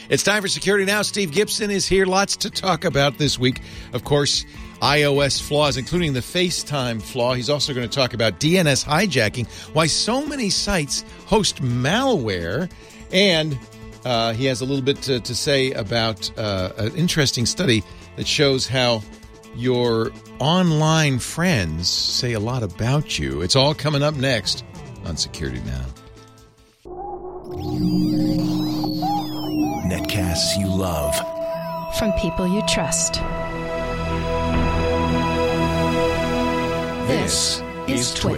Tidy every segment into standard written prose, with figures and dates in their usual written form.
It's time for Security Now. Steve Gibson is here. Lots to talk about this week. Of course, iOS flaws, including the FaceTime flaw. He's also going to talk about DNS hijacking, why so many sites host malware, and he has a little bit to say about an interesting study that shows how your online friends say a lot about you. It's all coming up next on Security Now. Netcasts you love. From people you trust. This is Twit.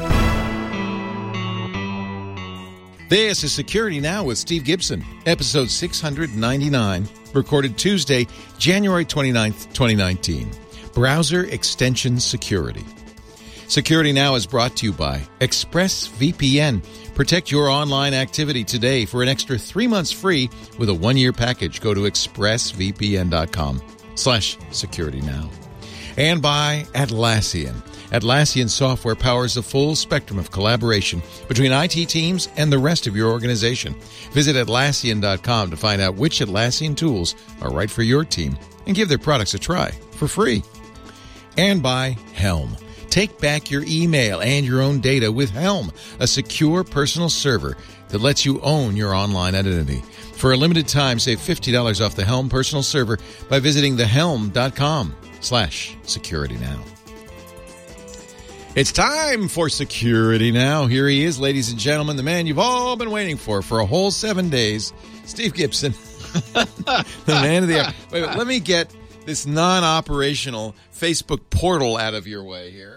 This is Security Now with Steve Gibson, episode 699, recorded Tuesday, January 29th, 2019. Browser Extension Security. Security Now is brought to you by ExpressVPN. Protect your online activity today. For an extra 3 months free with a 1-year package, go to expressvpn.com/securitynow. And by Atlassian. Atlassian software powers the full spectrum of collaboration between IT teams and the rest of your organization. Visit Atlassian.com to find out which Atlassian tools are right for your team and give their products a try for free. And by Helm. Take back your email and your own data with Helm, a secure personal server that lets you own your online identity. For a limited time, save $50 off the Helm personal server by visiting thehelm.com/securitynow. It's time for Security Now. Here he is, ladies and gentlemen, the man you've all been waiting for a whole 7 days, Steve Gibson, the man of the hour. Wait, let me get this non-operational Facebook portal out of your way here.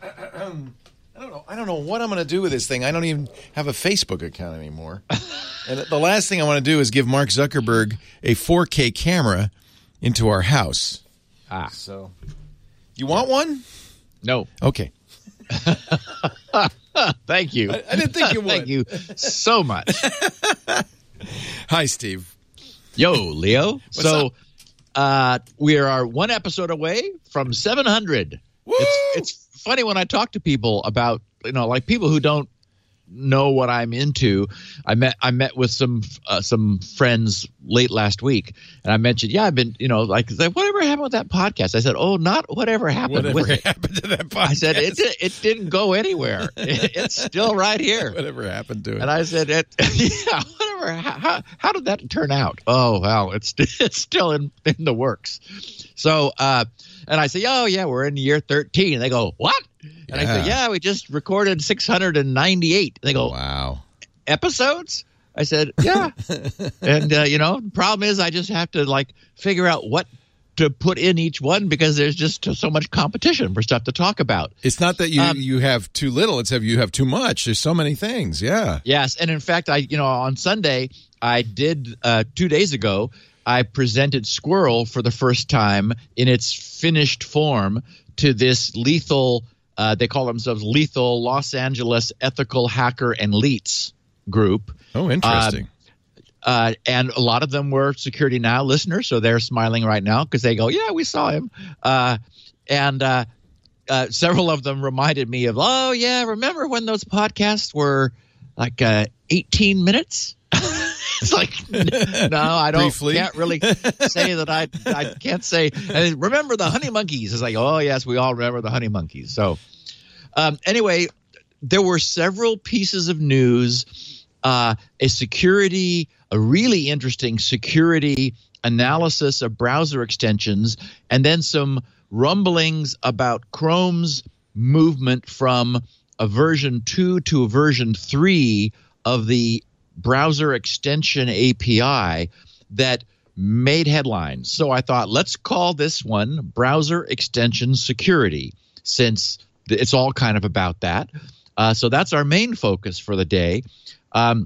I don't know what I'm going to do with this thing. I don't even have a Facebook account anymore. And the last thing I want to do is give Mark Zuckerberg a 4K camera into our house. So, you want one? No. Okay. Thank you. I didn't think you would. Thank you so much. Hi, Steve. Yo, Leo. What's up? We are one episode away from 700. Woo! It's funny when I talk to people about, like people who don't know what I'm into. I met with some friends late last week, and I mentioned, I've been, whatever happened with that podcast? I said, not whatever happened with it. Happened to that podcast? I said, it didn't go anywhere. It's still right here. Whatever happened to it? And I said, whatever. How did that turn out? Oh, well, it's still in the works. So, and I say, we're in year 13. And they go, what? And I said, we just recorded 698. And they go, wow. Episodes? I said, yeah. And, the problem is I just have to, figure out what to put in each one because there's just so much competition for stuff to talk about. It's not that you have too little. It's that you have too much. There's so many things. Yeah. Yes. And in fact, on Sunday, I did 2 days ago, I presented Squirrel for the first time in its finished form to this lethal, they call themselves Lethal Los Angeles Ethical Hacker and Leets group. Oh, interesting. And a lot of them were Security Now listeners, so they're smiling right now because they go, we saw him. And several of them reminded me of, remember when those podcasts were 18 minutes? It's no, I don't. Briefly. Can't really say that. I can't say. And remember the Honey Monkeys? It's oh yes, we all remember the Honey Monkeys. So anyway, there were several pieces of news, a really interesting security analysis of browser extensions, and then some rumblings about Chrome's movement from a version 2 to a version 3 of the browser extension API that made headlines. So I thought, let's call this one Browser Extension Security, since it's all kind of about that. So that's our main focus for the day. There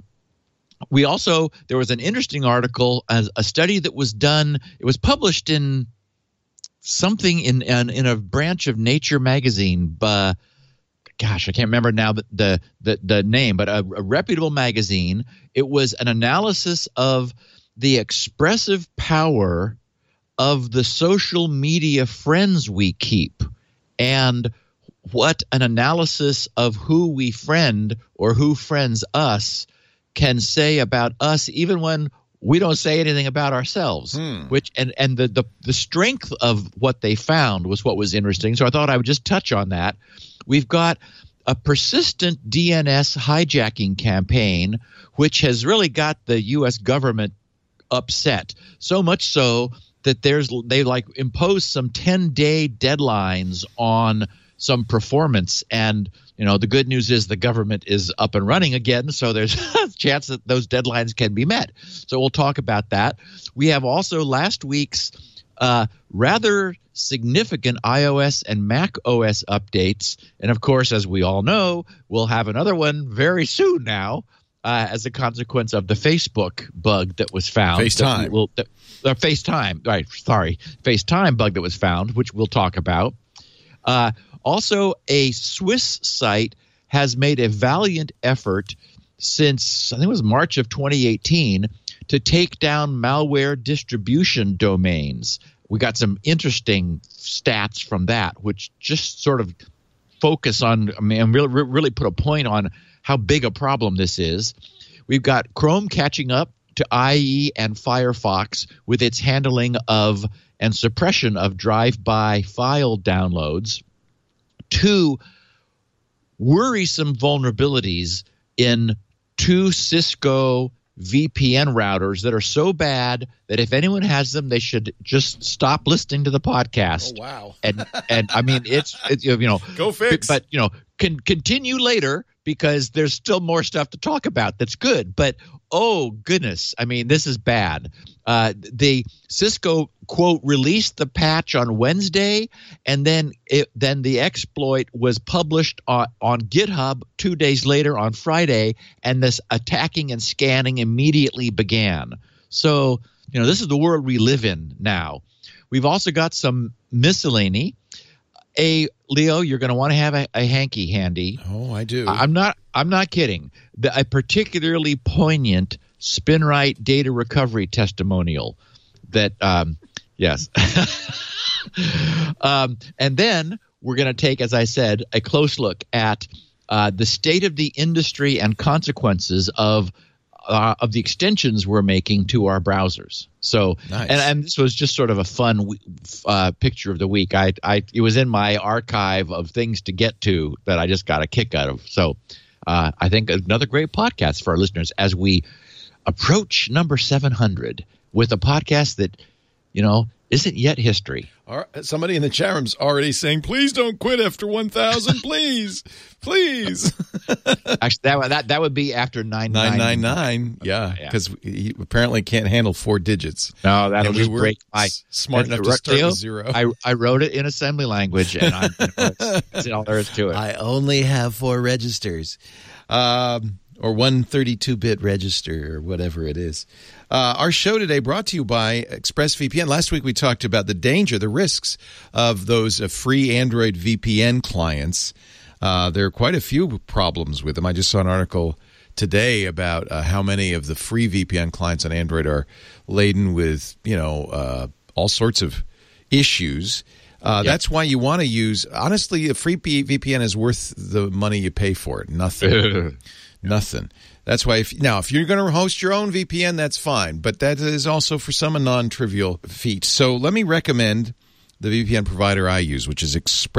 was an interesting article, a study that was done. It was published in something in a branch of Nature magazine, gosh, I can't remember now the name, but a reputable magazine. It was an analysis of the expressive power of the social media friends we keep, and what an analysis of who we friend or who friends us can say about us, even when we don't say anything about ourselves, which and the strength of what they found was what was interesting. So I thought I would just touch on that. We've got a persistent DNS hijacking campaign, which has really got the U.S. government upset, so much so that they impose some 10-day deadlines on some performance. And the good news is the government is up and running again, so there's a chance that those deadlines can be met. So we'll talk about that. We have also last week's rather significant iOS and Mac OS updates. And of course, as we all know, we'll have another one very soon now as a consequence of the Facebook bug that was found. FaceTime bug that was found, which we'll talk about. Also, a Swiss site has made a valiant effort since, I think it was March of 2018, to take down malware distribution domains. We got some interesting stats from that, which just sort of focus on, really put a point on how big a problem this is. We've got Chrome catching up to IE and Firefox with its handling of and suppression of drive-by file downloads. 2 worrisome vulnerabilities in 2 Cisco VPN routers that are so bad that if anyone has them, they should just stop listening to the podcast. Oh, wow. and I mean, it's go fix. But can continue later because there's still more stuff to talk about that's good. But oh goodness, I mean, this is bad. The Cisco quote released the patch on Wednesday, and then the exploit was published on GitHub 2 days later on Friday, and this attacking and scanning immediately began. So this is the world we live in now. We've also got some miscellany. Leo, you're going to want to have a hanky handy. Oh, I do. I'm not kidding. A particularly poignant SpinRite data recovery testimonial that yes. And then we're going to take, as I said, a close look at the state of the industry and consequences of the extensions we're making to our browsers. So, nice. and this was just sort of a fun picture of the week. It was in my archive of things to get to that I just got a kick out of. So, I think another great podcast for our listeners as we approach number 700 with a podcast that, isn't yet history. Somebody in the chat room's already saying, "Please don't quit after 1,000, please, please." Actually, that would be after 999. Yeah, because he apparently can't handle 4 digits. No, that'll just break my smart enough to start with 0. I wrote it in assembly language, and that's all there is to it. I only have 4 registers, or 132-bit register, or whatever it is. Our show today brought to you by ExpressVPN. Last week we talked about the danger, the risks of those free Android VPN clients. There are quite a few problems with them. I just saw an article today about how many of the free VPN clients on Android are laden with, all sorts of issues. That's why you want to use, honestly, a free VPN is worth the money you pay for it. Nothing. Nothing. That's why if you're going to host your own VPN, that's fine. But that is also for some a non-trivial feat. So let me recommend the VPN provider I use, which is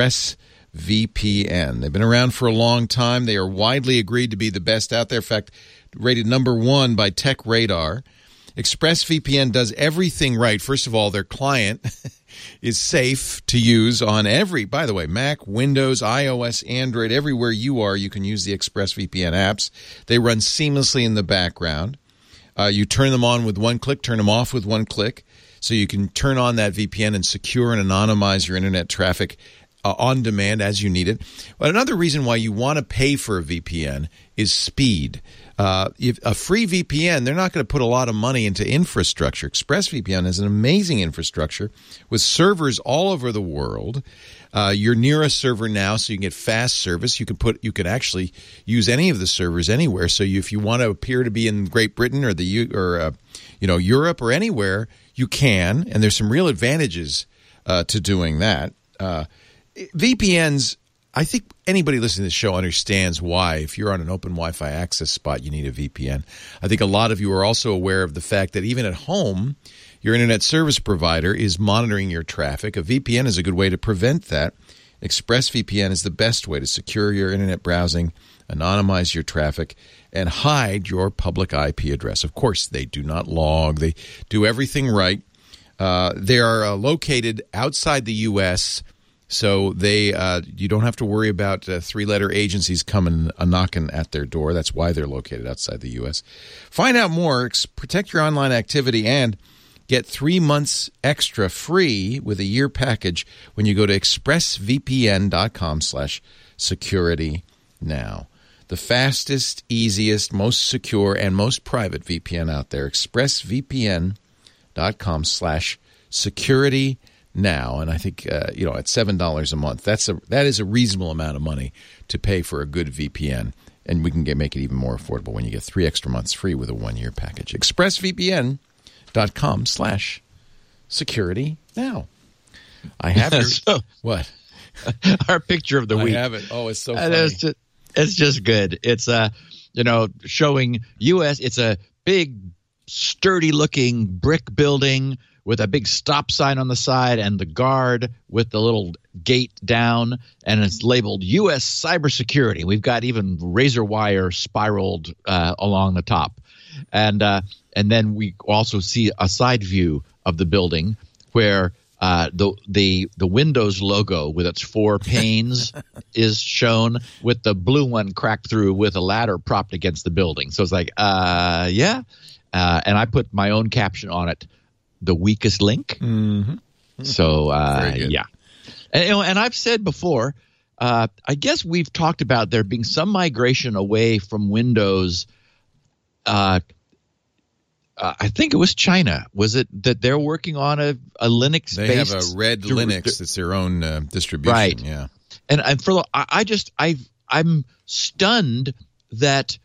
ExpressVPN. They've been around for a long time. They are widely agreed to be the best out there. In fact, rated number 1 by TechRadar. ExpressVPN does everything right. First of all, their client is safe to use on by the way, Mac, Windows, iOS, Android, everywhere you are, you can use the ExpressVPN apps. They run seamlessly in the background. You turn them on with one click, turn them off with one click, so you can turn on that VPN and secure and anonymize your internet traffic on demand as you need it. But another reason why you want to pay for a VPN is speed. If a free VPN, they're not going to put a lot of money into infrastructure. ExpressVPN is an amazing infrastructure with servers all over the world. You're near a server now, so you can get fast service. You can actually use any of the servers anywhere. So if you want to appear to be in Great Britain or Europe or anywhere, you can. And there's some real advantages to doing that. VPNs I think anybody listening to this show understands why, if you're on an open Wi-Fi access spot, you need a VPN. I think a lot of you are also aware of the fact that even at home, your internet service provider is monitoring your traffic. A VPN is a good way to prevent that. ExpressVPN is the best way to secure your internet browsing, anonymize your traffic, and hide your public IP address. Of course, they do not log. They do everything right. They are located outside the U.S., so you don't have to worry about three-letter agencies coming knocking at their door. That's why they're located outside the U.S. Find out more, protect your online activity, and get 3 months extra free with a year package when you go to expressvpn.com/securitynow. The fastest, easiest, most secure, and most private VPN out there, expressvpn.com/securitynow. And I think, at $7 a month, that is a reasonable amount of money to pay for a good VPN. And we can make it even more affordable when you get 3 extra months free with a 1-year package. expressvpn.com/securitynow. I have your what? Our picture of the week. I have it. Oh, it's so funny. It's just good. It's showing U.S. It's a big, sturdy-looking brick building with a big stop sign on the side and the guard with the little gate down, and it's labeled U.S. Cybersecurity. We've got even razor wire spiraled along the top, and then we also see a side view of the building where the Windows logo with its 4 panes is shown, with the blue one cracked through with a ladder propped against the building. So it's like, and I put my own caption on it, the weakest link. Mm-hmm. So yeah, and I've said before, I guess we've talked about there being some migration away from Windows. I think it was China. Was it that they're working on a Linux-based? They have a Red Linux. It's their own distribution. Right. Yeah. And I'm stunned that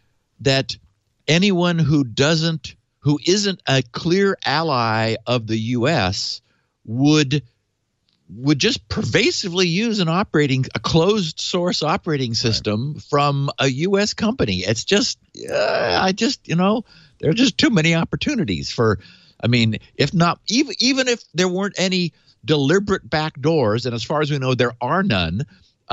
anyone who isn't a clear ally of the U.S. would just pervasively use a closed source operating system from a U.S. company. It's just, there are just too many opportunities for, if not, even if there weren't any deliberate backdoors, and as far as we know, there are none,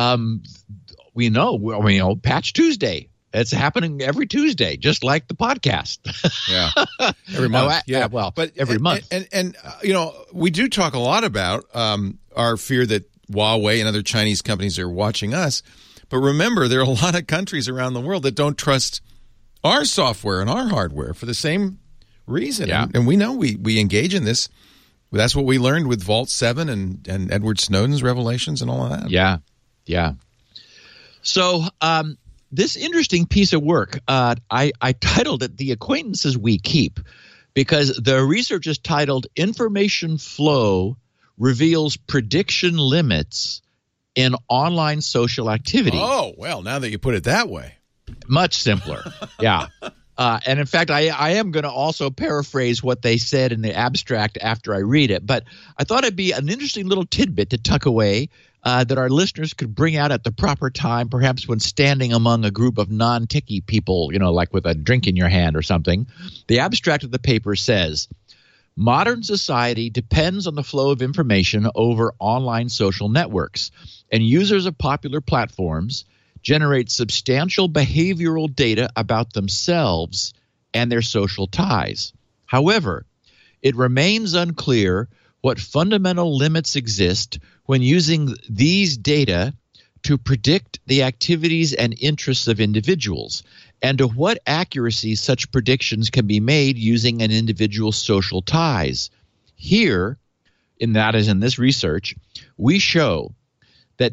we know, Patch Tuesday. It's happening every Tuesday, just like the podcast. Yeah, every month. Every month. And we do talk a lot about our fear that Huawei and other Chinese companies are watching us. But remember, there are a lot of countries around the world that don't trust our software and our hardware for the same reason. Yeah. And we know we engage in this. That's what we learned with Vault 7 and Edward Snowden's revelations and all of that. Yeah, yeah. So this interesting piece of work, I titled it The Acquaintances We Keep, because the research is titled Information Flow Reveals Prediction Limits in Online Social Activity. Oh, well, now that you put it that way. Much simpler. Yeah. And in fact, I am going to also paraphrase what they said in the abstract after I read it. But I thought it'd be an interesting little tidbit to tuck away that our listeners could bring out at the proper time, perhaps when standing among a group of non-techie people, like with a drink in your hand or something. The abstract of the paper says, modern society depends on the flow of information over online social networks, and users of popular platforms generate substantial behavioral data about themselves and their social ties. However, it remains unclear what fundamental limits exist when using these data to predict the activities and interests of individuals, and to what accuracy such predictions can be made using an individual's social ties. Here, in this research, we show that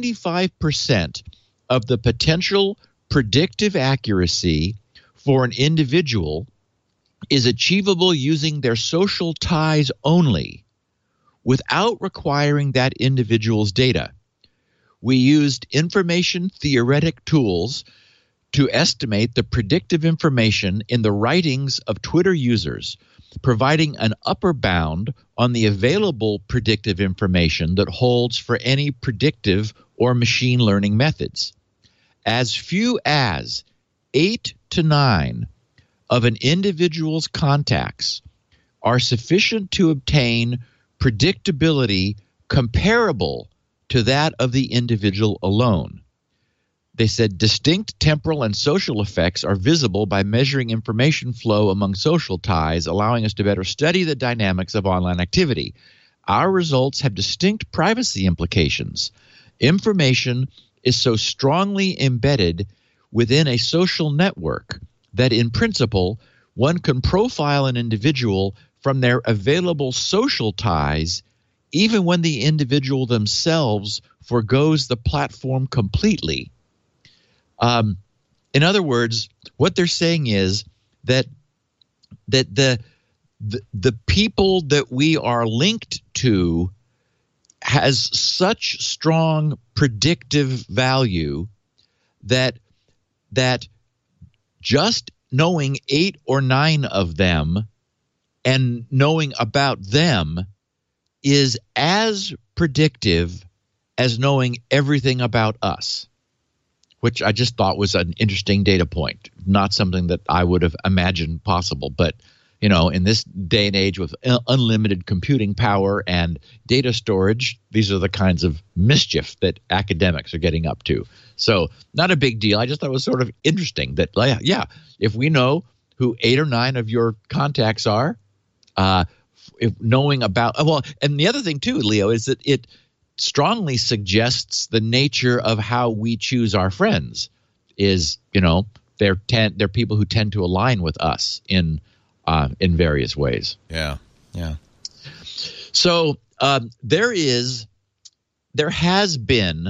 95% of the potential predictive accuracy for an individual is achievable using their social ties only, without requiring that individual's data. We used information theoretic tools to estimate the predictive information in the writings of Twitter users, providing an upper bound on the available predictive information that holds for any predictive or machine learning methods. As few as 8 to 9 of an individual's contacts are sufficient to obtain predictability comparable to that of the individual alone. They said distinct temporal and social effects are visible by measuring information flow among social ties, allowing us to better study the dynamics of online activity. Our results have distinct privacy implications. Information is so strongly embedded within a social network that in principle, one can profile an individual from their available social ties even when the individual themselves forgoes the platform completely. In other words, what they're saying is that the people that we are linked to has such strong predictive value that just knowing 8 or 9 of them and knowing about them is as predictive as knowing everything about us, which I just thought was an interesting data point, not something that I would have imagined possible. But, you know, in this day and age with unlimited computing power and data storage, these are the kinds of mischief that academics are getting up to. So not a big deal. I just thought it was sort of interesting that, yeah, if we know who 8 or 9 of your contacts are, if knowing about and the other thing too, Leo, is that it strongly suggests the nature of how we choose our friends is, you know, they're people who tend to align with us in various ways. Yeah. So there has been,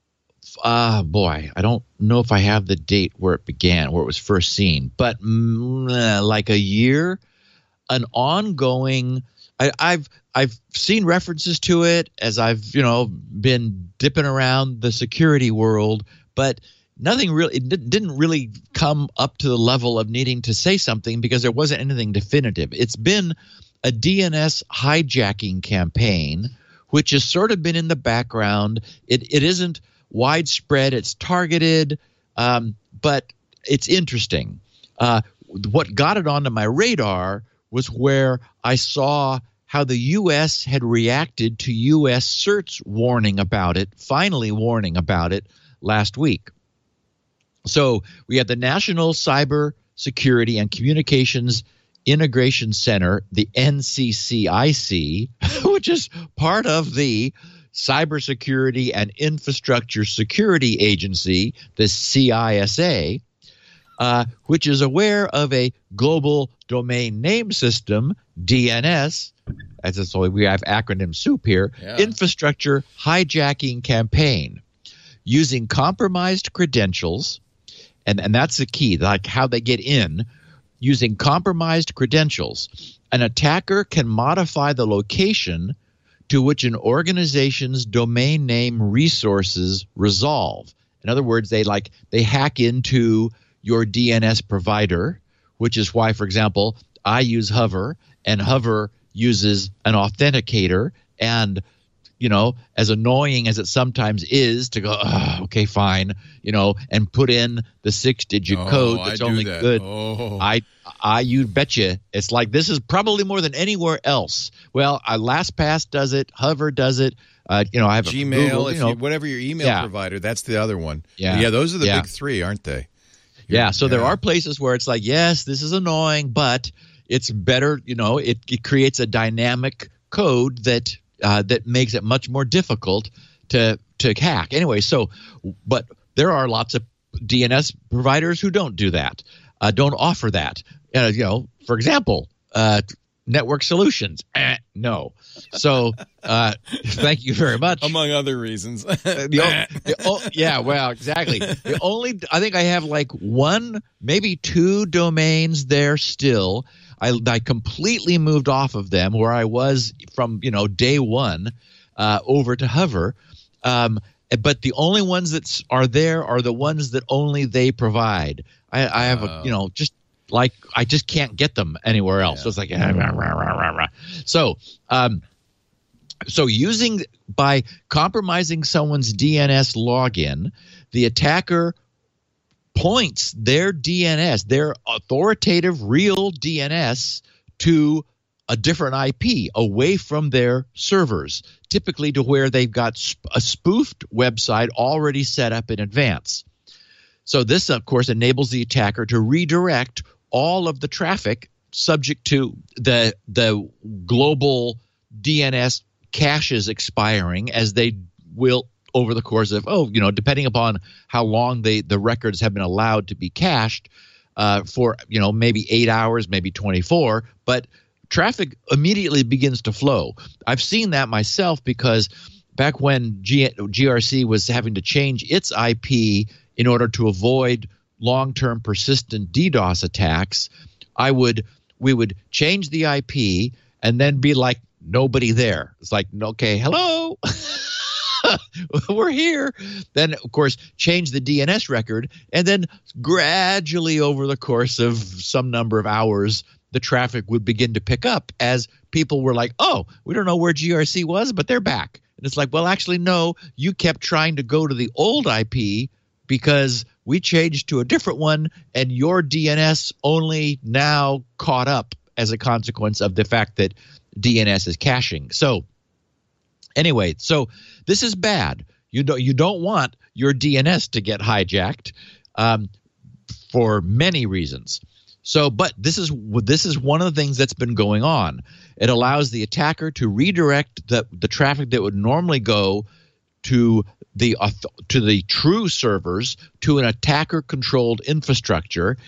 I don't know if I have the date where it began, where it was first seen, but like a year, an ongoing. I've seen references to it as I've been dipping around the security world, but nothing really. It didn't really come up to the level of needing to say something because there wasn't anything definitive. It's been a DNS hijacking campaign, which has sort of been in the background. It isn't widespread. It's targeted, but it's interesting. What got it onto my radar was where I saw how the U.S. had reacted to U.S. CERT's finally warning about it last week. So we have the National Cyber Security and Communications Integration Center, the NCCIC, which is part of the Cybersecurity and Infrastructure Security Agency, the CISA, which is aware of a global domain name system, DNS, we have acronym soup here, infrastructure hijacking campaign using compromised credentials, and that's the key, like how they get in. Using compromised credentials, an attacker can modify the location to which an organization's domain name resources resolve. In other words, they hack into your DNS provider, which is why, for example, I use Hover, and Hover uses an authenticator, and as annoying as it sometimes is to go, okay, fine, and put in the 6-digit code that's only good. You betcha. It's like this is probably more than anywhere else. Well, LastPass does it. Hover does it. I have Gmail, Google, whatever your email provider, that's the other one. Yeah, those are the big three, aren't they? So there are places where it's like, yes, this is annoying, but it's better. It creates a dynamic code that makes it much more difficult to hack. Anyway, but there are lots of DNS providers who don't do that, don't offer that. For example, Network Solutions, no. So thank you very much. Among other reasons. Yeah, well, exactly. I think I have like 1, maybe 2 domains there still. I completely moved off of them where I was from day one over to Hover, but the only ones that are there are the ones that only they provide. I have I just can't get them anywhere else. So it's like So by compromising someone's DNS login, the attacker points their DNS, their authoritative real DNS, to a different IP away from their servers, typically to where they've got a spoofed website already set up in advance. So this, of course, enables the attacker to redirect all of the traffic subject to the global DNS caches expiring, as they will over the course of, depending upon how long the records have been allowed to be cached, for, maybe 8 hours, maybe 24, but traffic immediately begins to flow. I've seen that myself, because back when GRC was having to change its IP in order to avoid long-term persistent DDoS attacks, we would change the IP and then be like, nobody there. It's like, okay, hello, we're here. Then, of course, change the DNS record, and then gradually over the course of some number of hours, the traffic would begin to pick up as people were like, oh, we don't know where GRC was, but they're back. And it's like, well, actually, no, you kept trying to go to the old IP because we changed to a different one, and your DNS only now caught up as a consequence of the fact that DNS is caching. So anyway, so this is bad. You don't want your DNS to get hijacked for many reasons. So, but this is one of the things that's been going on. It allows the attacker to redirect the traffic that would normally go to the true servers to an attacker-controlled infrastructure,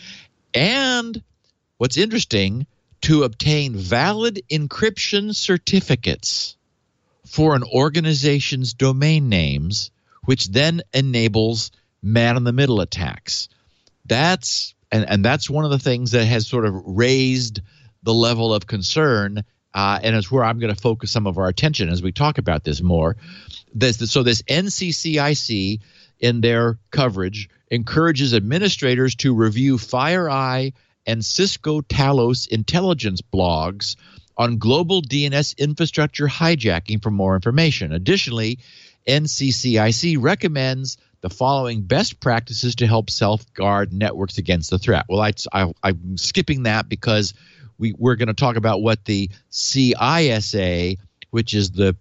and what's interesting, to obtain valid encryption certificates for an organization's domain names, which then enables man-in-the-middle attacks. That's one of the things that has sort of raised the level of concern, and it's where I'm going to focus some of our attention as we talk about this more. So this NCCIC, in their coverage, encourages administrators to review FireEye and Cisco Talos intelligence blogs on global DNS infrastructure hijacking for more information. Additionally, NCCIC recommends the following best practices to help self-guard networks against the threat. Well, I'm skipping that because we're going to talk about what the CISA, which is the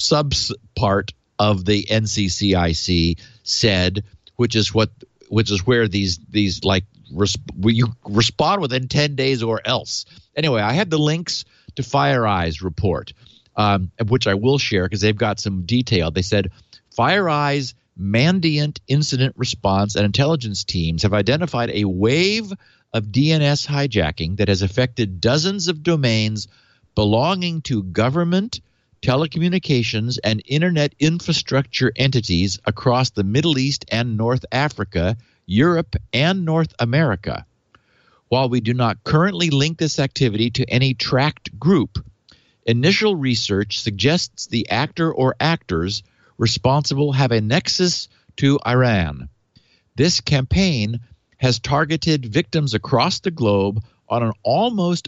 subpart of the NCCIC, said, which is where these like you respond within 10 days or else. Anyway, I had the links to FireEye's report, which I will share because they've got some detail. They said FireEye's Mandiant incident response and intelligence teams have identified a wave of DNS hijacking that has affected dozens of domains belonging to government, telecommunications, and internet infrastructure entities across the Middle East and North Africa, Europe, and North America. While we do not currently link this activity to any tracked group, initial research suggests the actor or actors responsible have a nexus to Iran. This campaign has targeted victims across the globe on an almost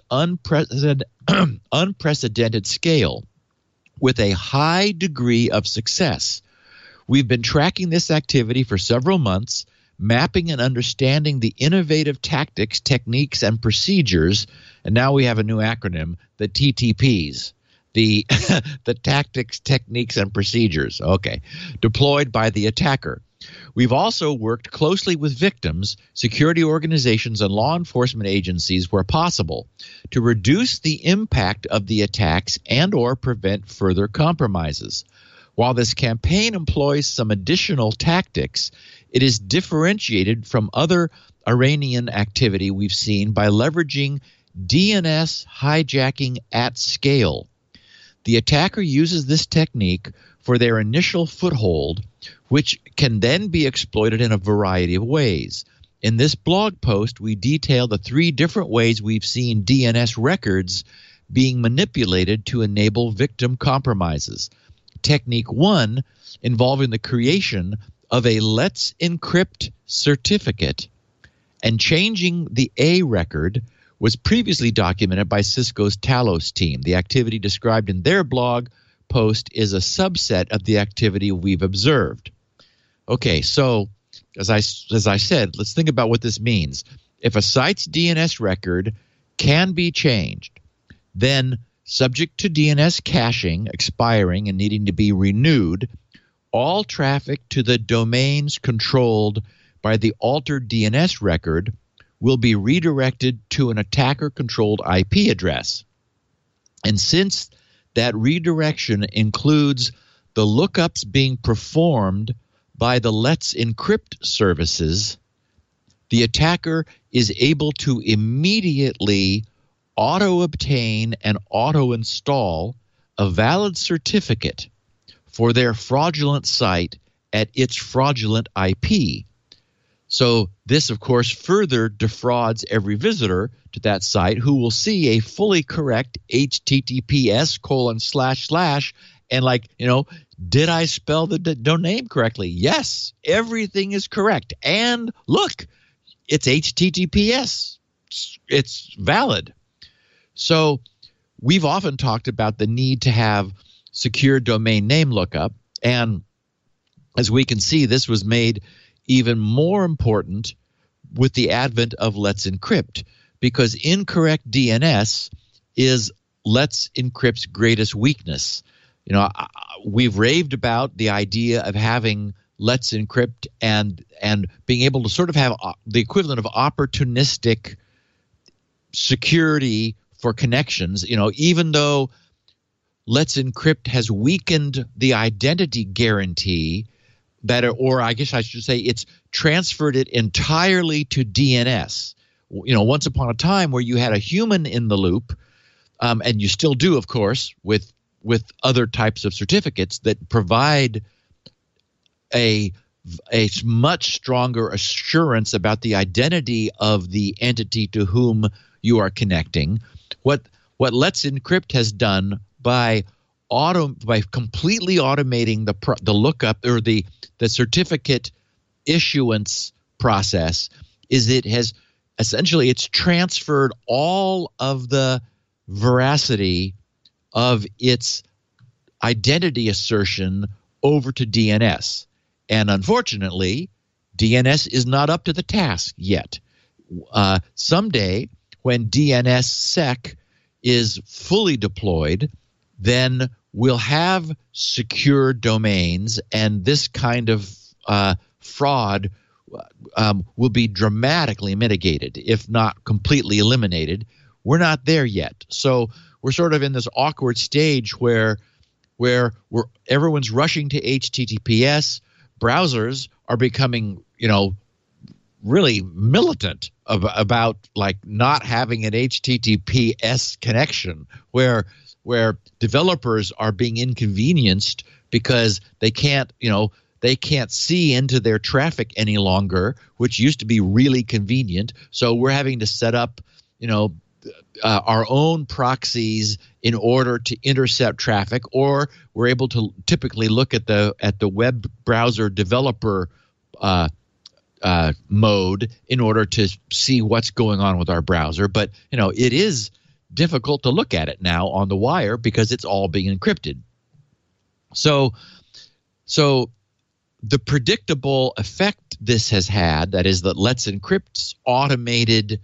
unprecedented scale with a high degree of success. We've been tracking this activity for several months, mapping and understanding the innovative tactics, techniques, and procedures, and now we have a new acronym, the TTPs. The tactics, techniques, and procedures, deployed by the attacker. We've also worked closely with victims, security organizations, and law enforcement agencies where possible to reduce the impact of the attacks and or prevent further compromises. While this campaign employs some additional tactics, it is differentiated from other Iranian activity we've seen by leveraging DNS hijacking at scale. The attacker uses this technique for their initial foothold, which can then be exploited in a variety of ways. In this blog post, we detail the 3 different ways we've seen DNS records being manipulated to enable victim compromises. Technique 1, involving the creation of a Let's Encrypt certificate and changing the A record, was previously documented by Cisco's Talos team. The activity described in their blog post is a subset of the activity we've observed. Okay, so as I said, let's think about what this means. If a site's DNS record can be changed, then subject to DNS caching expiring and needing to be renewed, all traffic to the domains controlled by the altered DNS record will be redirected to an attacker-controlled IP address. And since that redirection includes the lookups being performed by the Let's Encrypt services, the attacker is able to immediately auto-obtain and auto-install a valid certificate for their fraudulent site at its fraudulent IP. So this, of course, further defrauds every visitor to that site who will see a fully correct https:// and did I spell the domain correctly? Yes, everything is correct. And look, it's HTTPS. It's valid. So we've often talked about the need to have secure domain name lookup. And as we can see, this was made even more important with the advent of Let's Encrypt, because incorrect DNS is Let's Encrypt's greatest weakness. We've raved about the idea of having Let's Encrypt and being able to sort of have the equivalent of opportunistic security for connections. Even though Let's Encrypt has weakened the identity guarantee, or I guess I should say it's transferred it entirely to DNS. Once upon a time where you had a human in the loop, and you still do, of course, with other types of certificates that provide a much stronger assurance about the identity of the entity to whom you are connecting. What Let's Encrypt has done by completely automating the lookup or the certificate issuance process is it has essentially it's transferred all of the veracity of its identity assertion over to DNS. And unfortunately, DNS is not up to the task yet. Someday, when DNSSEC is fully deployed, then we'll have secure domains, and this kind of fraud will be dramatically mitigated, if not completely eliminated. We're not there yet. So we're sort of in this awkward stage where everyone's rushing to HTTPS. Browsers are becoming, really militant about not having an HTTPS connection, where developers are being inconvenienced because they can't see into their traffic any longer, which used to be really convenient. So we're having to set up, our own proxies in order to intercept traffic, or we're able to typically look at the web browser developer mode in order to see what's going on with our browser. But it is difficult to look at it now on the wire because it's all being encrypted. So the predictable effect this has had, that is that Let's Encrypt's automated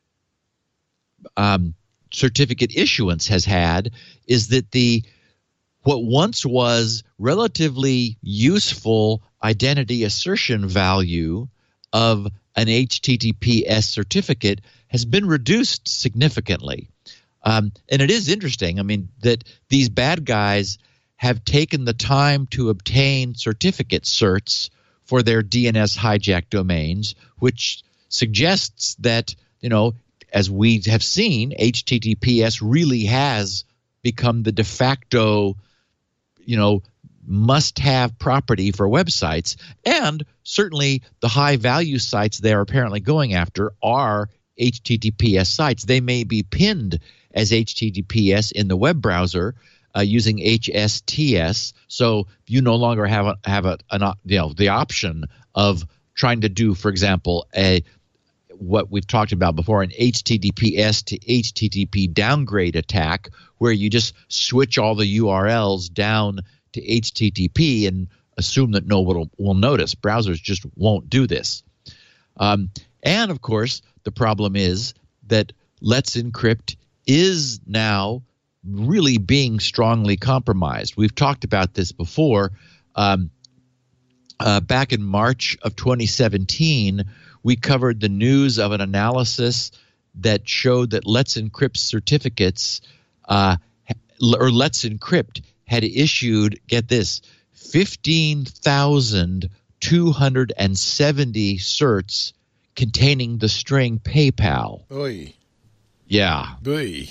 certificate issuance has had, is that what once was relatively useful identity assertion value of an HTTPS certificate has been reduced significantly. And it is interesting, that these bad guys have taken the time to obtain certificate certs for their DNS hijack domains, which suggests that, as we have seen, HTTPS really has become the de facto, must-have property for websites. And certainly the high-value sites they're apparently going after are HTTPS sites. They may be pinned as HTTPS in the web browser using HSTS, so you no longer have the option of trying to do, for example, what we've talked about before, an HTTPS to HTTP downgrade attack, where you just switch all the URLs down to HTTP and assume that no one will notice. Browsers just won't do this. And of course, the problem is that Let's Encrypt is now really being strongly compromised. We've talked about this before. Back in March of 2017, we covered the news of an analysis that showed that Let's Encrypt certificates, or Let's Encrypt had issued, get this, 15,270 certs containing the string PayPal. Oy. Yeah. Oy.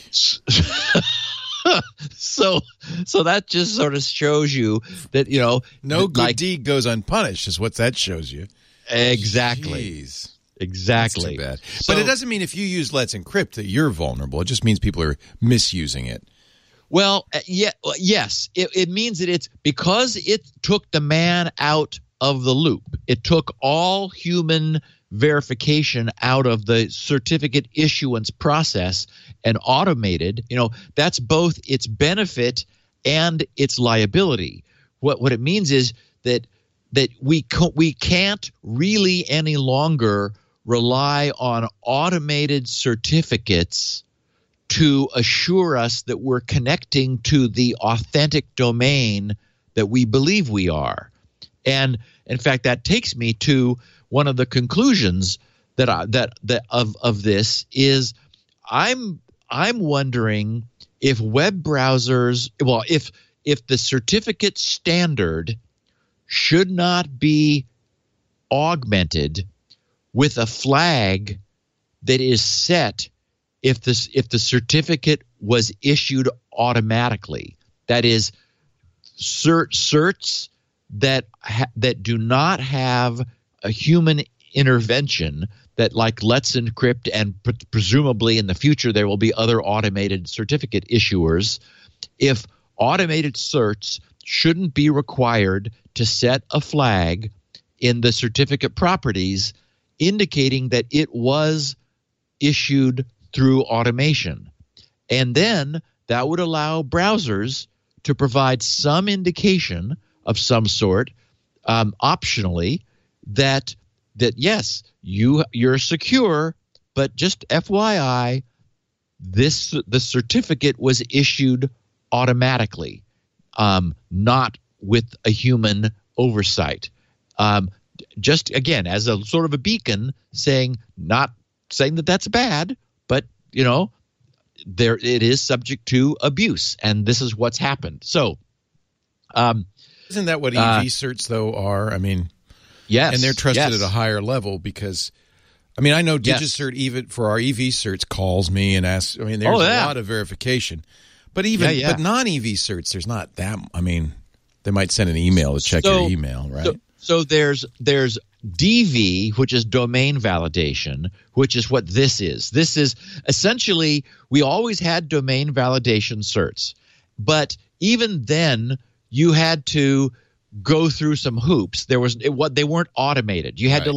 So that just sort of shows you that, no good deed goes unpunished is what that shows you. Exactly. Jeez. Exactly. That's too bad. But it doesn't mean if you use Let's Encrypt that you're vulnerable. It just means people are misusing it. Well, yes. It means that it's because it took the man out of the loop. It took all human verification out of the certificate issuance process and automated. That's both its benefit and its liability. What it means is that we can't really any longer rely on automated certificates to assure us that we're connecting to the authentic domain that we believe we are. And in fact, that takes me to one of the conclusions of this is I'm wondering if web browsers, if the certificate standard should not be augmented with a flag that is set if the certificate was issued automatically. That is, certs that do not have a human intervention, that like Let's Encrypt, and presumably in the future there will be other automated certificate issuers. If automated certs shouldn't be required to set a flag in the certificate properties indicating that it was issued through automation. And then that would allow browsers to provide some indication of some sort, optionally, that yes, you're secure, but just FYI, the certificate was issued automatically, not with a human oversight. Just again, as a sort of a beacon, not saying that that's bad, but there it is subject to abuse, and this is what's happened. So, isn't that what EV certs though are? I mean, yes, and they're trusted at a higher level because, I know DigiCert even for our EV certs calls me and asks. There's a lot of verification, but but non-EV certs, there's not that. They might send an email to check your email, right? So there's DV, which is domain validation, which is what this is. This is essentially, we always had domain validation certs, but even then you had to go through some hoops. They weren't automated. You had to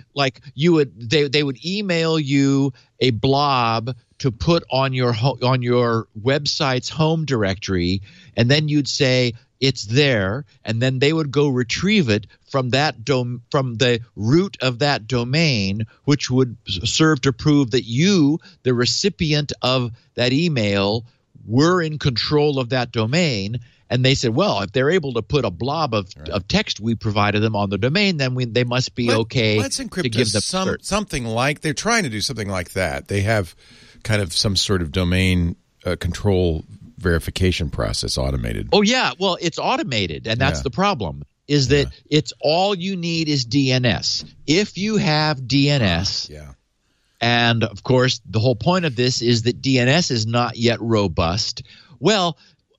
they would email you a blob to put on your website's home directory, and then you'd say it's there, and then they would go retrieve it from from the root of that domain, which would serve to prove that you, the recipient of that email, were in control of that domain. And they said, well, if they're able to put a blob of text we provided them on the domain, then they must be okay. Let's Encrypt to give them something like, they're trying to do something like that. They have kind of some sort of domain control verification process automated. Oh, yeah. Well, it's automated, and that's the problem, is that it's all you need is DNS. If you have DNS, and of course, the whole point of this is that DNS is not yet robust. Well,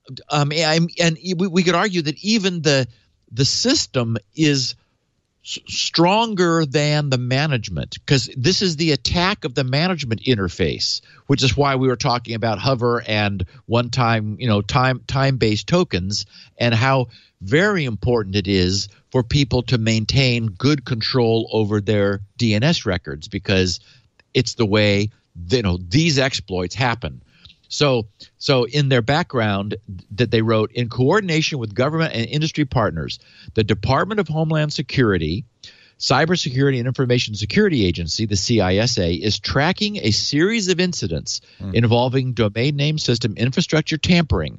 we could argue that even the system is stronger than the management, because this is the attack of the management interface, which is why we were talking about hover and one-time, time-based tokens, and how very important it is for people to maintain good control over their DNS records, because it's the way these exploits happen. So in their background that they wrote, in coordination with government and industry partners, the Department of Homeland Security, Cybersecurity and Information Security Agency, the CISA, is tracking a series of incidents involving domain name system infrastructure tampering.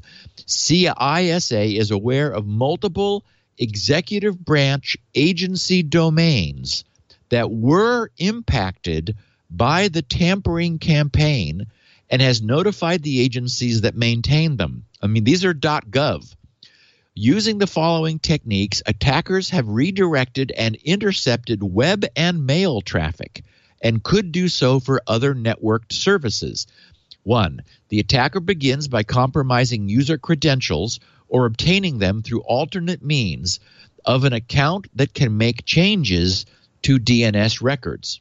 CISA is aware of multiple executive branch agency domains that were impacted by the tampering campaign and has notified the agencies that maintain them. I mean, these are .gov. Using the following techniques, attackers have redirected and intercepted web and mail traffic and could do so for other networked services. 1. The attacker begins by compromising user credentials or obtaining them through alternate means of an account that can make changes to DNS records.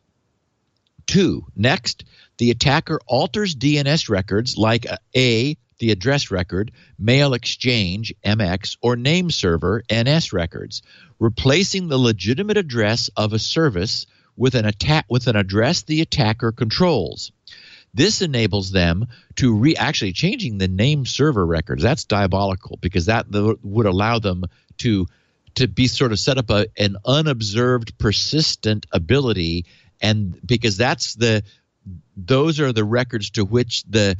2. Next, the attacker alters DNS records like the address record, mail exchange, MX, or name server, NS records, replacing the legitimate address of a service with an address the attacker controls. This enables them to actually changing the name server records. That's diabolical, because that would allow them to be sort of set up an unobserved persistent ability, and because those are the records to which the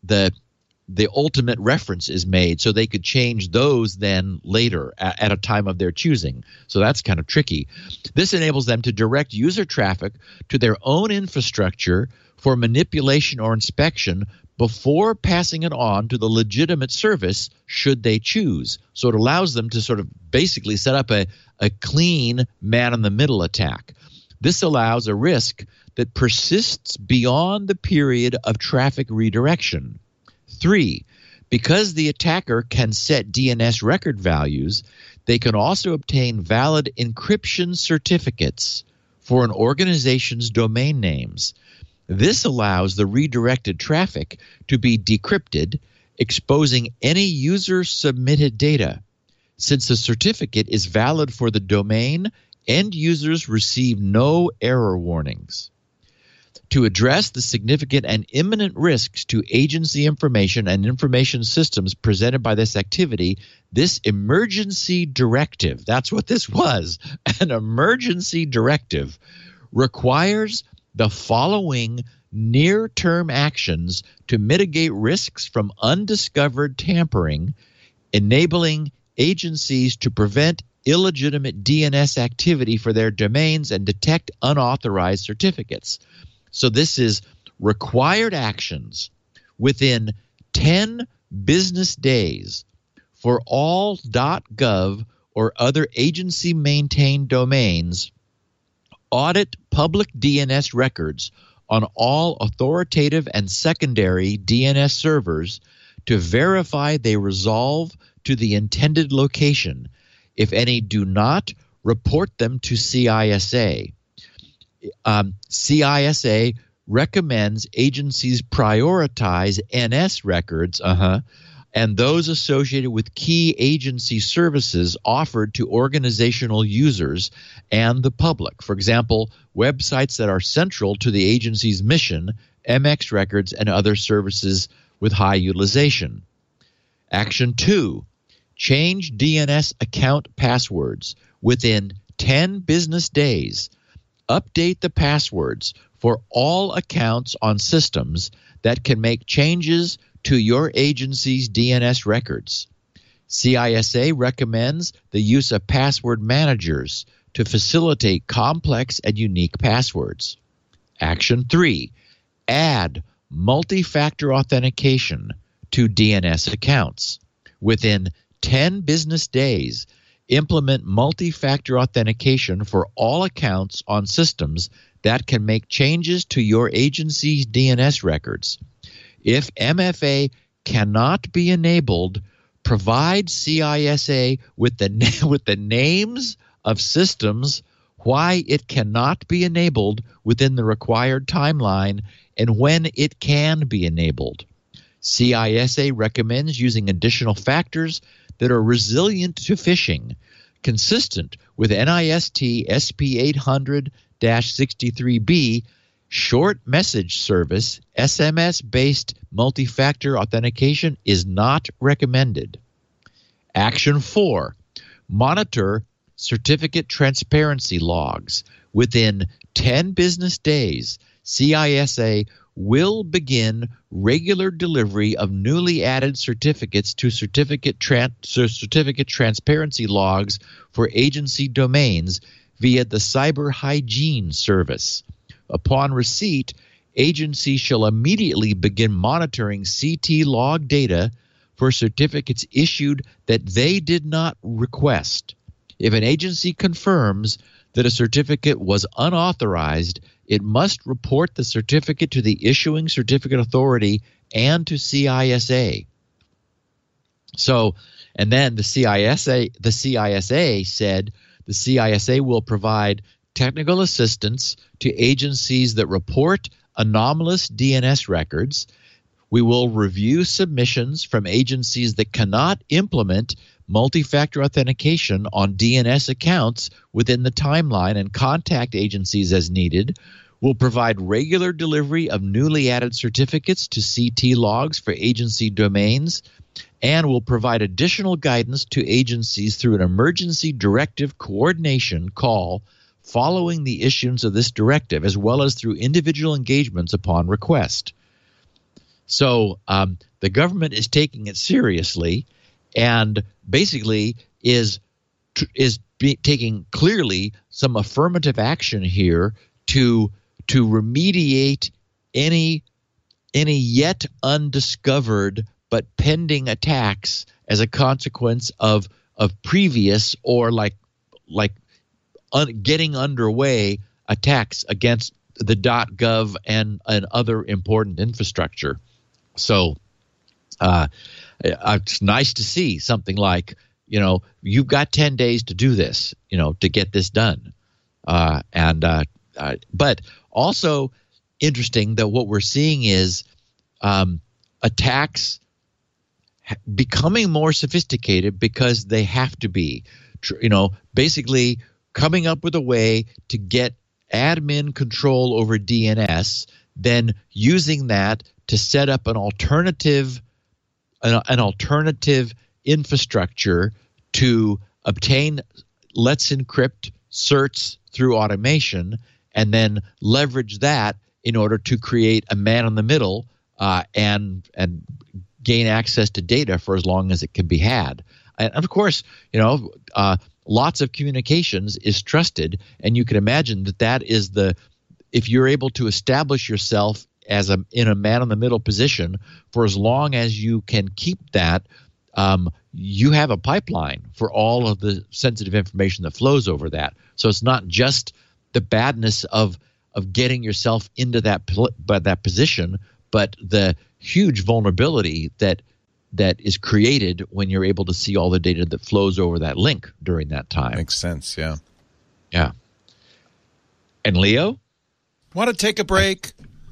ultimate reference is made, so they could change those then later at a time of their choosing. So that's kind of tricky. This enables them to direct user traffic to their own infrastructure for manipulation or inspection before passing it on to the legitimate service should they choose. So it allows them to sort of basically set up a clean man-in-the-middle attack. This allows a risk that persists beyond the period of traffic redirection. 3. Because the attacker can set DNS record values, they can also obtain valid encryption certificates for an organization's domain names. This allows the redirected traffic to be decrypted, exposing any user-submitted data. Since the certificate is valid for the domain, end users receive no error warnings. To address the significant and imminent risks to agency information and information systems presented by this activity, this emergency directive, that's what this was, an emergency directive, requires the following near-term actions to mitigate risks from undiscovered tampering, enabling agencies to prevent illegitimate DNS activity for their domains and detect unauthorized certificates. So this is required actions within 10 business days for all .gov or other agency-maintained domains. Audit public DNS records on all authoritative and secondary DNS servers to verify they resolve to the intended location. If any do not, report them to CISA. CISA recommends agencies prioritize NS records and those associated with key agency services offered to organizational users and the public. For example, websites that are central to the agency's mission, MX records, and other services with high utilization. Action 2. Change DNS account passwords within 10 business days. Update the passwords for all accounts on systems that can make changes to your agency's DNS records. CISA recommends the use of password managers to facilitate complex and unique passwords. Action 3. Add multi-factor authentication to DNS accounts. Within 10 business days, implement multi-factor authentication for all accounts on systems that can make changes to your agency's DNS records. If MFA cannot be enabled, provide CISA with the names of systems why it cannot be enabled within the required timeline and when it can be enabled. CISA recommends using additional factors that are resilient to phishing, consistent with NIST SP 800-63B, short message service, SMS-based multi-factor authentication is not recommended. Action 4, monitor certificate transparency logs. Within 10 business days, CISA will begin regular delivery of newly added certificates to certificate transparency logs for agency domains via the Cyber Hygiene Service. Upon receipt, agencies shall immediately begin monitoring CT log data for certificates issued that they did not request. If an agency confirms that a certificate was unauthorized, it must report the certificate to the issuing certificate authority and to CISA. So, and then the CISA said the CISA will provide technical assistance to agencies that report anomalous DNS records. We will review submissions from agencies that cannot implement multi-factor authentication on DNS accounts within the timeline and contact agencies as needed. We'll provide regular delivery of newly added certificates to CT logs for agency domains, and will provide additional guidance to agencies through an emergency directive coordination call following the issuance of this directive, as well as through individual engagements upon request. So the government is taking it seriously, and basically is taking clearly some affirmative action here to remediate any yet undiscovered but pending attacks as a consequence of previous or getting underway attacks against the .gov and other important infrastructure. So it's nice to see something like, you've got 10 days to do this, to get this done. But also interesting that what we're seeing is attacks becoming more sophisticated because they have to be, basically coming up with a way to get admin control over DNS, then using that to set up an alternative infrastructure to obtain Let's Encrypt certs through automation, and then leverage that in order to create a man in the middle and gain access to data for as long as it can be had. And of course, lots of communications is trusted, and you can imagine that is if you're able to establish yourself in a man in the middle position for as long as you can keep that, you have a pipeline for all of the sensitive information that flows over that. So it's not just the badness of getting yourself into that position, but the huge vulnerability that is created when you're able to see all the data that flows over that link during that time. Makes sense, yeah. Yeah. And Leo? Want to take a break?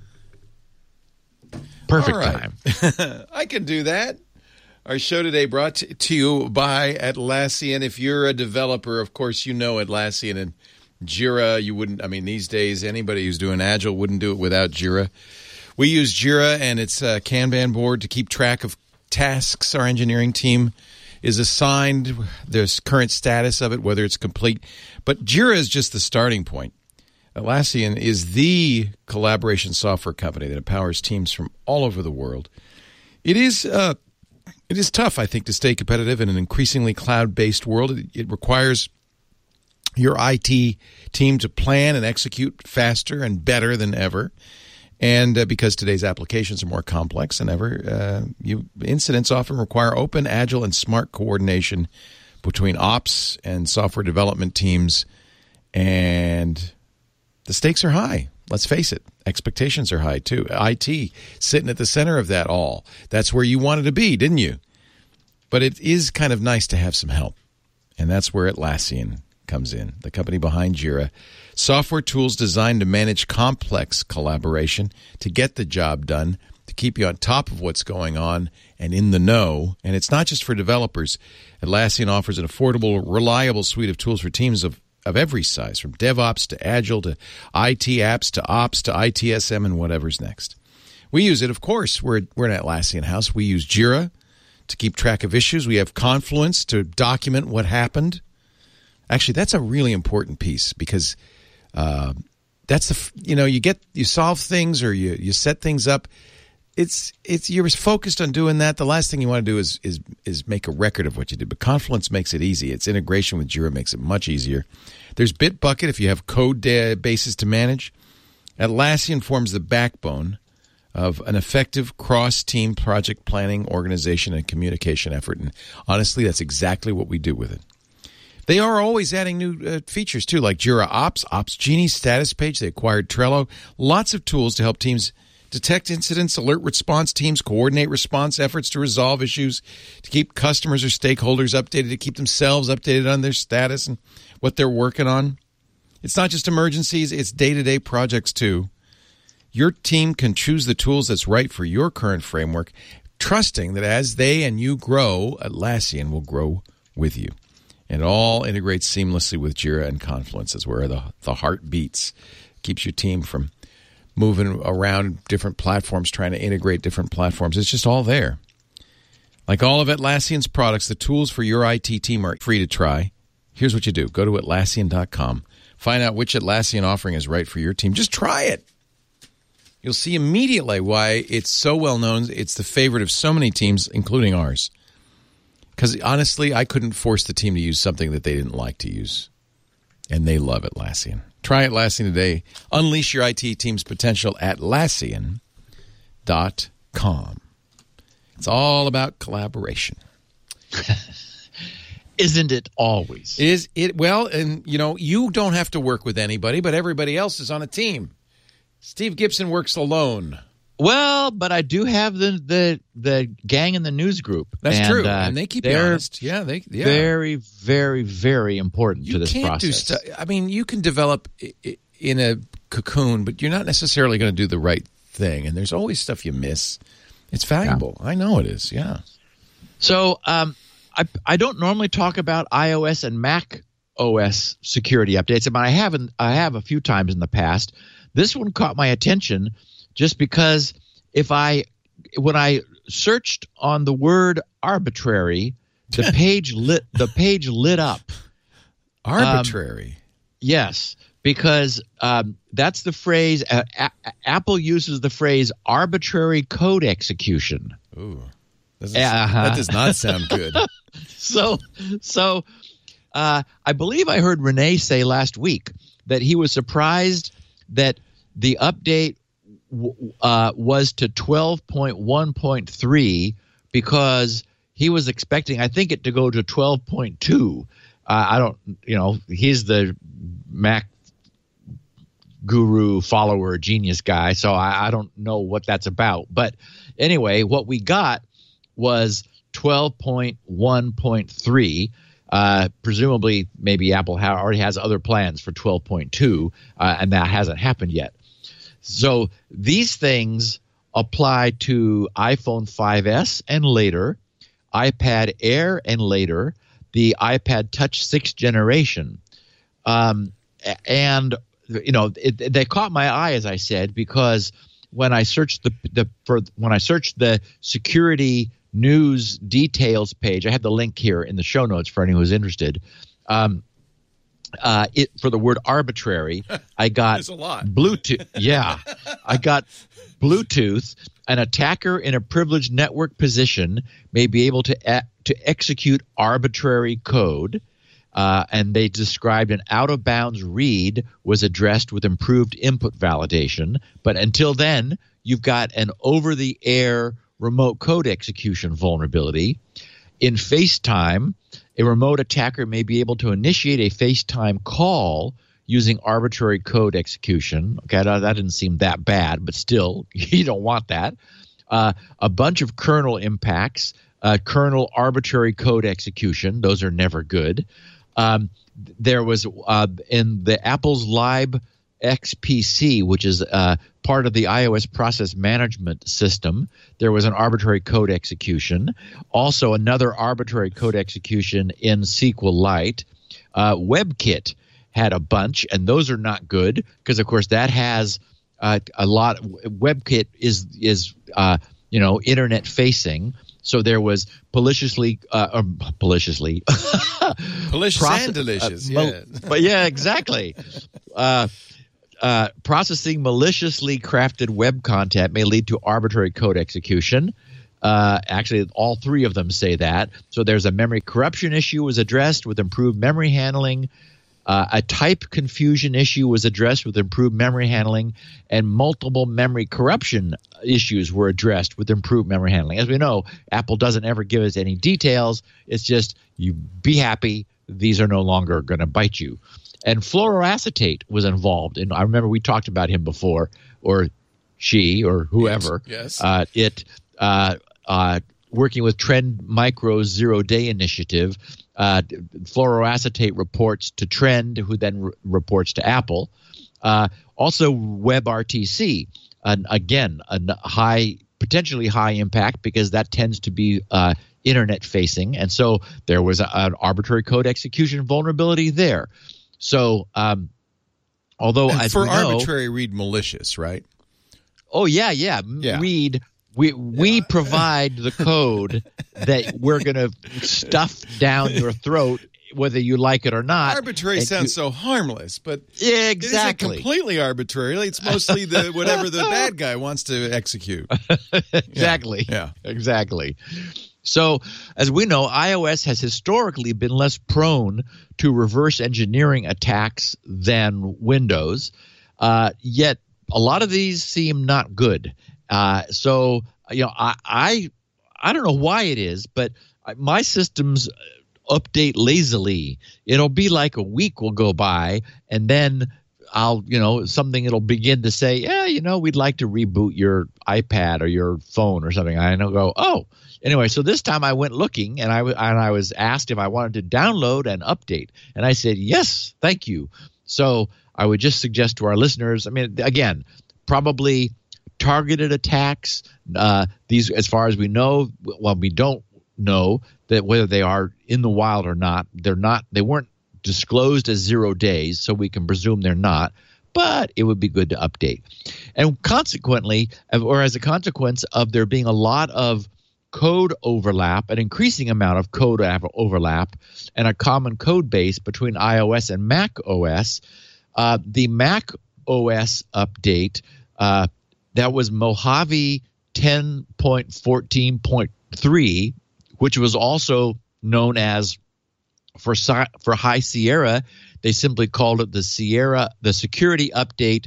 Perfect time. I can do that. Our show today brought to you by Atlassian. If you're a developer, of course, you know Atlassian and Jira. You wouldn't, these days, anybody who's doing Agile wouldn't do it without Jira. We use Jira and its Kanban board to keep track of tasks our engineering team is assigned, the current status of it, whether it's complete. But Jira is just the starting point. Atlassian is the collaboration software company that empowers teams from all over the world. It is tough, I think, to stay competitive in an increasingly cloud-based world. It requires your IT team to plan and execute faster and better than ever. And because today's applications are more complex than ever, incidents often require open, agile, and smart coordination between ops and software development teams. And the stakes are high. Let's face it. Expectations are high, too. IT sitting at the center of that all. That's where you wanted to be, didn't you? But it is kind of nice to have some help. And that's where Atlassian comes in, the company behind Jira. Software tools designed to manage complex collaboration, to get the job done, to keep you on top of what's going on and in the know. And it's not just for developers. Atlassian offers an affordable, reliable suite of tools for teams of of every size, from DevOps to Agile to IT apps to Ops to ITSM and whatever's next. We use it, of course. We're an Atlassian house. We use Jira to keep track of issues. We have Confluence to document what happened. Actually, that's a really important piece because that's you solve things or you set things up. It's you're focused on doing that. The last thing you want to do is make a record of what you did. But Confluence makes it easy. Its integration with Jira makes it much easier. There's Bitbucket if you have code bases to manage. Atlassian forms the backbone of an effective cross-team project planning, organization, and communication effort. And honestly, that's exactly what we do with it. They are always adding new features, too, like Jira Ops, Ops Genie, Status Page. They acquired Trello. Lots of tools to help teams detect incidents, alert response teams, coordinate response efforts to resolve issues, to keep customers or stakeholders updated, to keep themselves updated on their status and what they're working on. It's not just emergencies, it's day-to-day projects, too. Your team can choose the tools that's right for your current framework, trusting that as they and you grow, Atlassian will grow with you. And it all integrates seamlessly with Jira and Confluence. That's where the heart beats. Keeps your team from moving around different platforms, trying to integrate different platforms. It's just all there. Like all of Atlassian's products, the tools for your IT team are free to try. Here's what you do. Go to Atlassian.com. Find out which Atlassian offering is right for your team. Just try it. You'll see immediately why it's so well known. It's the favorite of so many teams, including ours. Because honestly, I couldn't force the team to use something that they didn't like to use. And they love Atlassian. Try Atlassian today. Unleash your IT team's potential at Atlassian.com. It's all about collaboration. Isn't it always? Is it? Well, and you don't have to work with anybody, but everybody else is on a team. Steve Gibson works alone. Well, but I do have the gang in the news group. That's true, and they keep you honest. Yeah, very, very, very important to this process. You can develop in a cocoon, but you're not necessarily going to do the right thing, and there's always stuff you miss. It's valuable. Yeah. I know it is. Yeah. So I don't normally talk about iOS and Mac OS security updates, but I have a few times in the past. This one caught my attention just because when I searched on the word arbitrary, the page lit up. Arbitrary. Yes, because that's the phrase. Apple uses the phrase arbitrary code execution. Ooh, that does not sound good. So I believe I heard Renee say last week that he was surprised that the update was to 12.1.3 because he was expecting, I think, it to go to 12.2. He's the Mac guru, follower, genius guy, so I don't know what that's about. But anyway, what we got was 12.1.3. Presumably, maybe Apple already has other plans for 12.2, and that hasn't happened yet. So these things apply to iPhone 5S and later, iPad Air and later, the iPad Touch 6th generation. They caught my eye, as I said, because when I searched the security news details page, I have the link here in the show notes for anyone who's interested. For the word arbitrary, I got Bluetooth. Yeah, I got Bluetooth. An attacker in a privileged network position may be able to execute arbitrary code, and they described an out-of-bounds read was addressed with improved input validation. But until then, you've got an over-the-air remote code execution vulnerability. In FaceTime, a remote attacker may be able to initiate a FaceTime call using arbitrary code execution. Okay, that didn't seem that bad, but still, you don't want that. A bunch of kernel impacts, kernel arbitrary code execution. Those are never good. There was in the Apple's Lib XPC, which is part of the iOS process management system, there was an arbitrary code execution. Also, another arbitrary code execution in SQLite. WebKit, had a bunch, and those are not good because, of course, that has a lot. WebKit is internet facing. So there was malicious and delicious. But yeah, exactly. Processing maliciously crafted web content may lead to arbitrary code execution. Actually, all three of them say that. So there's a memory corruption issue was addressed with improved memory handling. A type confusion issue was addressed with improved memory handling, and multiple memory corruption issues were addressed with improved memory handling. As we know, Apple doesn't ever give us any details. It's just you be happy. These are no longer going to bite you. And fluoroacetate was involved. And I remember we talked about him before, or she, or whoever. Yes. Working with Trend Micro's zero-day initiative, fluoroacetate reports to Trend, who then reports to Apple. Also, WebRTC, again, a potentially high impact because that tends to be internet-facing, and so there was an arbitrary code execution vulnerability there. So, although and as for we know, arbitrary, read malicious, right? Oh yeah. Read. We provide the code that we're going to stuff down your throat, whether you like it or not. Arbitrary sounds so harmless, but yeah, it isn't completely arbitrary. It's mostly whatever the bad guy wants to execute. Exactly. Yeah. Exactly. So, as we know, iOS has historically been less prone to reverse engineering attacks than Windows, yet a lot of these seem not good. So, I don't know why it is, but my systems update lazily. It'll be like a week will go by, and then it'll begin to say, yeah, we'd like to reboot your iPad or your phone or something. And I'll go, oh. Anyway, so this time I went looking, and I was asked if I wanted to download and update, and I said yes, thank you. So I would just suggest to our listeners. I mean, again, probably targeted attacks. These, as far as we know, well, we don't know that whether they are in the wild or not. They weren't disclosed as 0 days, so we can presume they're not. But it would be good to update, and consequently, or as a consequence of there being a lot of code overlap, an increasing amount of code overlap, and a common code base between iOS and Mac OS. The Mac OS update that was Mojave 10.14.3, which was also known as for High Sierra, they simply called it the Security Update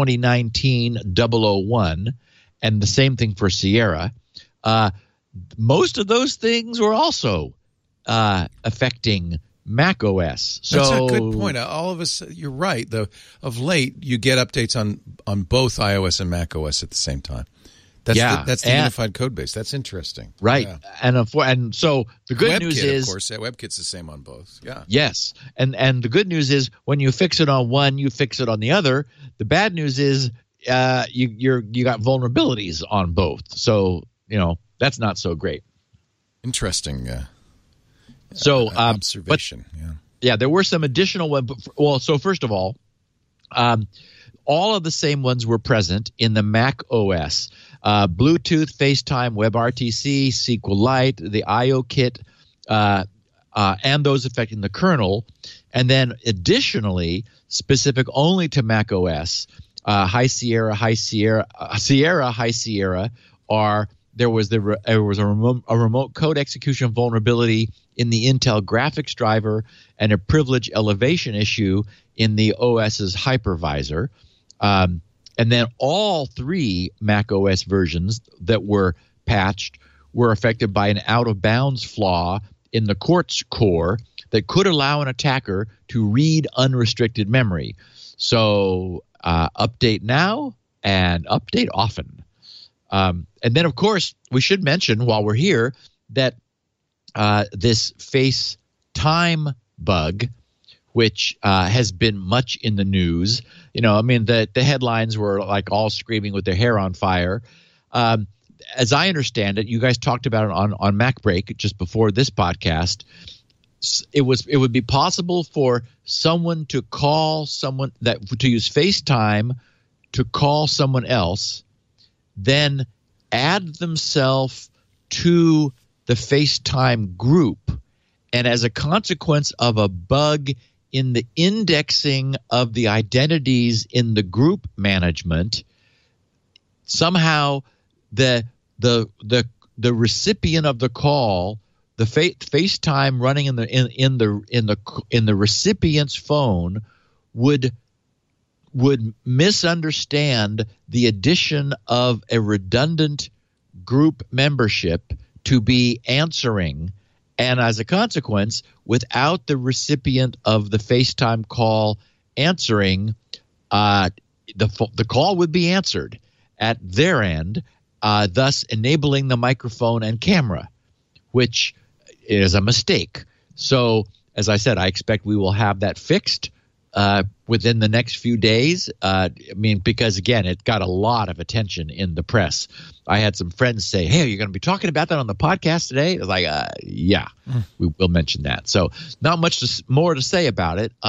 2019-001, and the same thing for Sierra. Most of those things were also affecting Mac OS. So that's a good point. All of us, you're right. Of late, you get updates on both iOS and Mac OS at the same time. That's the unified code base. That's interesting. Right. Yeah. And so the good WebKit, news is, of course, WebKit's the same on both. Yeah. Yes. And the good news is when you fix it on one, you fix it on the other. The bad news is you got vulnerabilities on both. So, that's not so great. Interesting. Observation. Yeah, there were some additional ones. Well, so first of all of the same ones were present in the Mac OS. Bluetooth, FaceTime, WebRTC, SQLite, the IOKit, and those affecting the kernel. And then additionally, specific only to Mac OS, High Sierra, High Sierra, there was a remote code execution vulnerability in the Intel graphics driver and a privilege elevation issue in the OS's hypervisor. And then all three Mac OS versions that were patched were affected by an out-of-bounds flaw in the Quartz core that could allow an attacker to read unrestricted memory. So update now and update often. And then, of course, we should mention while we're here that this FaceTime bug, which has been much in the news. The headlines were like all screaming with their hair on fire. As I understand it, you guys talked about it on MacBreak just before this podcast. it would be possible for someone to call someone to use FaceTime to call someone else, then add themselves to the FaceTime group, and as a consequence of a bug in the indexing of the identities in the group management, somehow the recipient of the call, the FaceTime running in the recipient's phone would misunderstand the addition of a redundant group membership to be answering, and as a consequence, without the recipient of the FaceTime call answering, the call would be answered at their end, thus enabling the microphone and camera, which is a mistake. So, as I said, I expect we will have that fixed within the next few days. Because again, it got a lot of attention in the press. I had some friends say, "Hey, are you going to be talking about that on the podcast today?" I was like, "Yeah, we will mention that." So, not much more to say about it.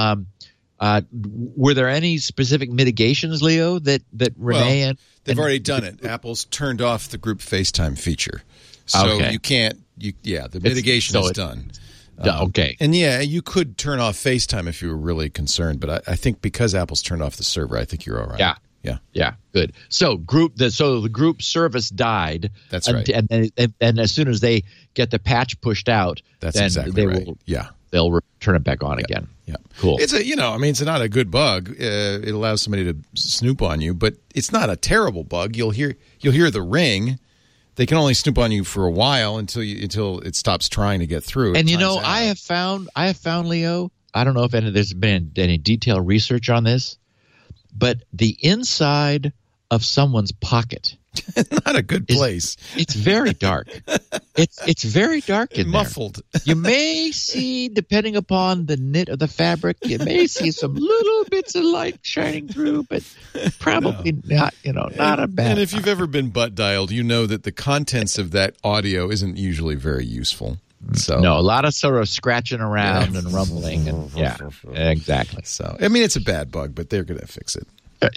Were there any specific mitigations, Leo, that Renee and they've already done it? Apple's turned off the group FaceTime feature, so you can't. The mitigation is done. Okay. And you could turn off FaceTime if you were really concerned, but I think because Apple's turned off the server, I think you're all right. Yeah. Good. So the group service died. That's right. And as soon as they get the patch pushed out, that's then exactly right. They'll turn it back on again. Yeah. Cool. It's it's not a good bug. It allows somebody to snoop on you, but it's not a terrible bug. You'll hear the ring. They can only snoop on you for a while until it stops trying to get through. And I have found, Leo, I don't know if there's been any detailed research on this, but the inside of someone's pocket, not a good place. It's very dark. It's very dark in muffled. There. You may see, depending upon the knit of the fabric, you may see some little bits of light shining through, but probably not. Not a bad. And if you've ever been butt dialed, you know that the contents of that audio isn't usually very useful. So no, a lot of sort of scratching around and rumbling, and exactly. So it's a bad bug, but they're going to fix it.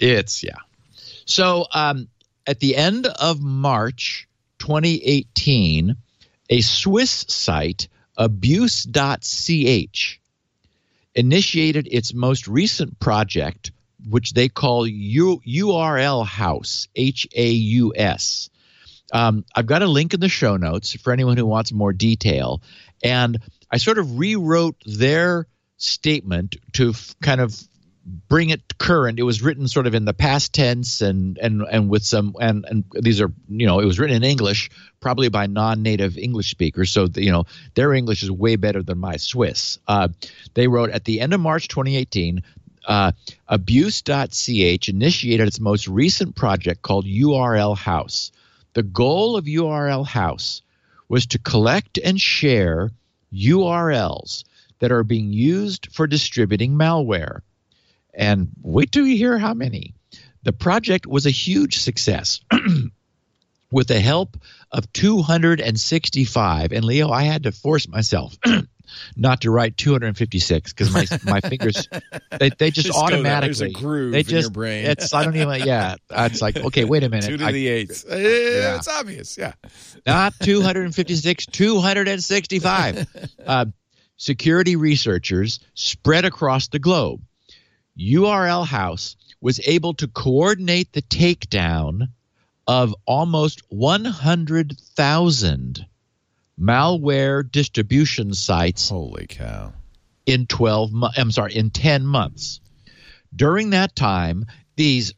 So at the end of March 2018, a Swiss site, abuse.ch, initiated its most recent project, which they call URL House, HAUS. I've got a link in the show notes for anyone who wants more detail. And I sort of rewrote their statement to kind of bring it current. It was written sort of in the past tense and with some and these are it was written in English, probably by non-native English speakers. So their English is way better than my Swiss. They wrote, at the end of March 2018, abuse.ch initiated its most recent project called URL House. The goal of URL House was to collect and share URLs that are being used for distributing malware. And wait till you hear how many. The project was a huge success with the help of 265. And Leo, I had to force myself not to write 256 because my fingers they just automatically. There's a groove in your brain. It's like, okay, wait a minute. 2 to the 8th. It's obvious. Yeah. Not 256, 265. Security researchers spread across the globe. URL House was able to coordinate the takedown of almost 100,000 malware distribution sites. Holy cow. In 10 months. During that time, these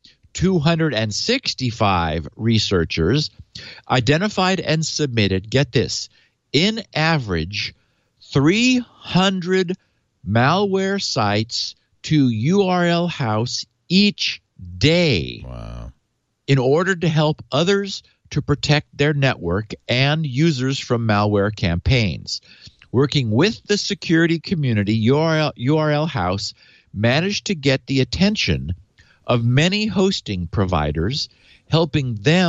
265 researchers identified and submitted, get this, in average 300 malware sites to URL House each day. Wow. In order to help others to protect their network and users from malware campaigns. Working with the security community, URL House managed to get the attention of many hosting providers, helping them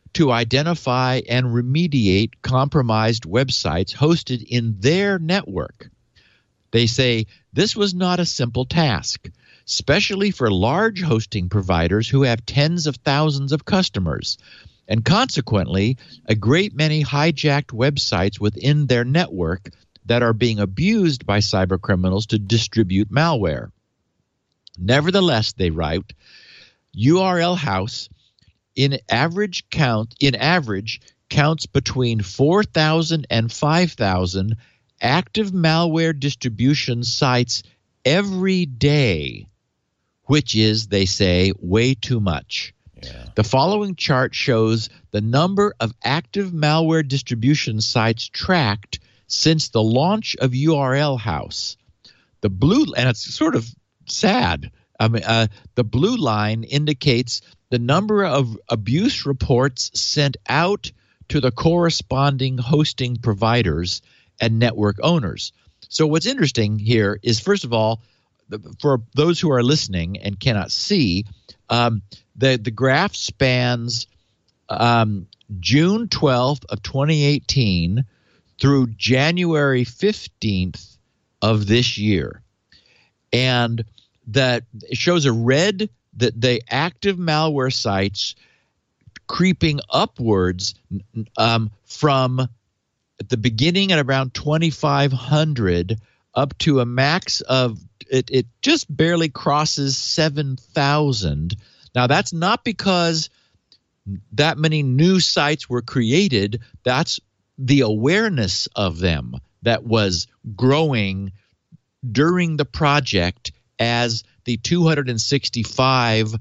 to identify and remediate compromised websites hosted in their network. They say this was not a simple task, especially for large hosting providers who have tens of thousands of customers, and consequently, a great many hijacked websites within their network that are being abused by cybercriminals to distribute malware. Nevertheless, they write, URL House in average counts between 4,000 and 5,000 active malware distribution sites every day, which is, they say, way too much. Yeah. The following chart shows the number of active malware distribution sites tracked since the launch of URL House. The blue, and it's sort of sad. The blue line indicates the number of abuse reports sent out to the corresponding hosting providers and network owners. So what's interesting here is, first of all, for those who are listening and cannot see, the graph spans June 12th of 2018 through January 15th of this year. And that it shows a red, that the active malware sites creeping upwards from at the beginning at around 2,500 up to a max of it just barely crosses 7,000. Now, that's not because that many new sites were created. That's the awareness of them that was growing during the project as the 265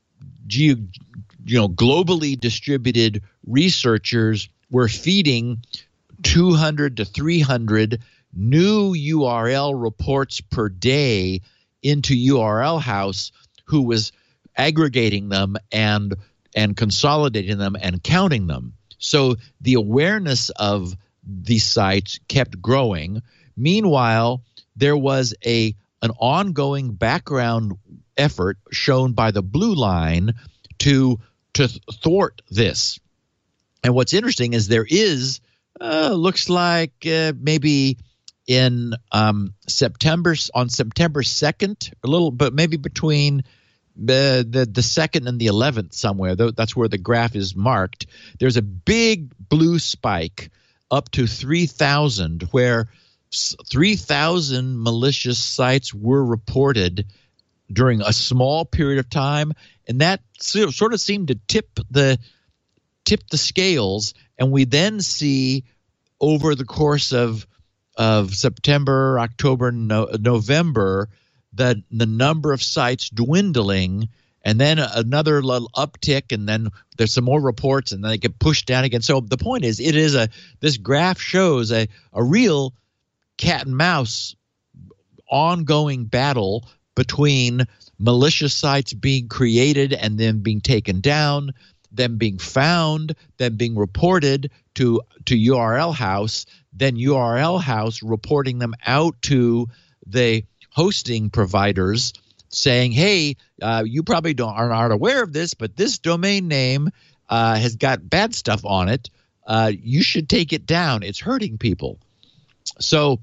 globally distributed researchers were feeding 200 to 300 new URL reports per day into URL House, who was aggregating them and consolidating them and counting them. So the awareness of these sites kept growing. Meanwhile, there was an ongoing background effort shown by the blue line to thwart this. And what's interesting is there is looks like maybe in September 2nd, a little, but maybe between the 2nd and the 11th somewhere. That's where the graph is marked. There's a big blue spike up to 3,000, where 3,000 malicious sites were reported during a small period of time, and that sort of seemed to tip the scales. And we then see over the course of September, October, November, the number of sites dwindling, and then another little uptick, and then there's some more reports, and then they get pushed down again. So the point is, this graph shows a real cat and mouse ongoing battle between malicious sites being created and then being taken down, them being found, then being reported to URL House, then URL House reporting them out to the hosting providers, saying, hey, you probably aren't aware of this, but this domain name has got bad stuff on it. You should take it down. It's hurting people. So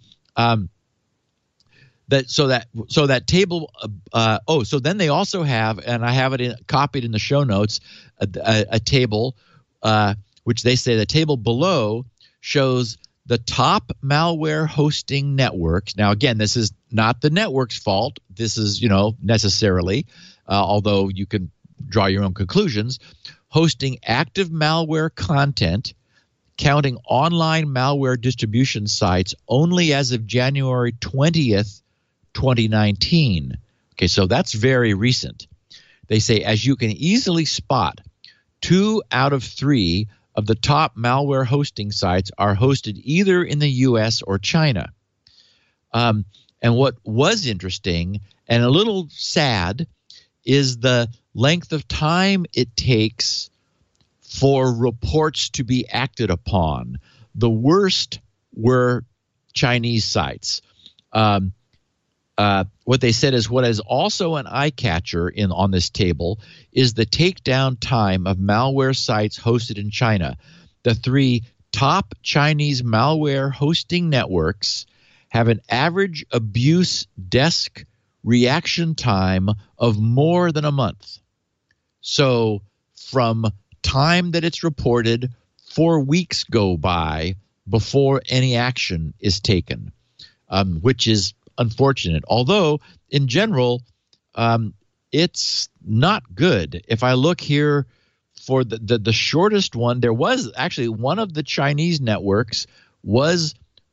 that table. So then they also have, and I have it copied in the show notes, a table which they say the table below shows the top malware hosting networks. Now, again, this is not the network's fault. This is, necessarily, although you can draw your own conclusions, hosting active malware content, counting online malware distribution sites only as of January 20th, 2019. Okay, so that's very recent. They say, as you can easily spot, 2 out of 3 of the top malware hosting sites are hosted either in the U.S. or China. And what was interesting and a little sad is the length of time it takes for reports to be acted upon. The worst were Chinese sites. what they said is what is also an eye catcher on this table is the takedown time of malware sites hosted in China. The 3 top Chinese malware hosting networks have an average abuse desk reaction time of more than a month. So from time that it's reported, 4 weeks go by before any action is taken, which is unfortunate. Although, in general, it's not good. If I look here for the shortest one, there was actually one of the Chinese networks was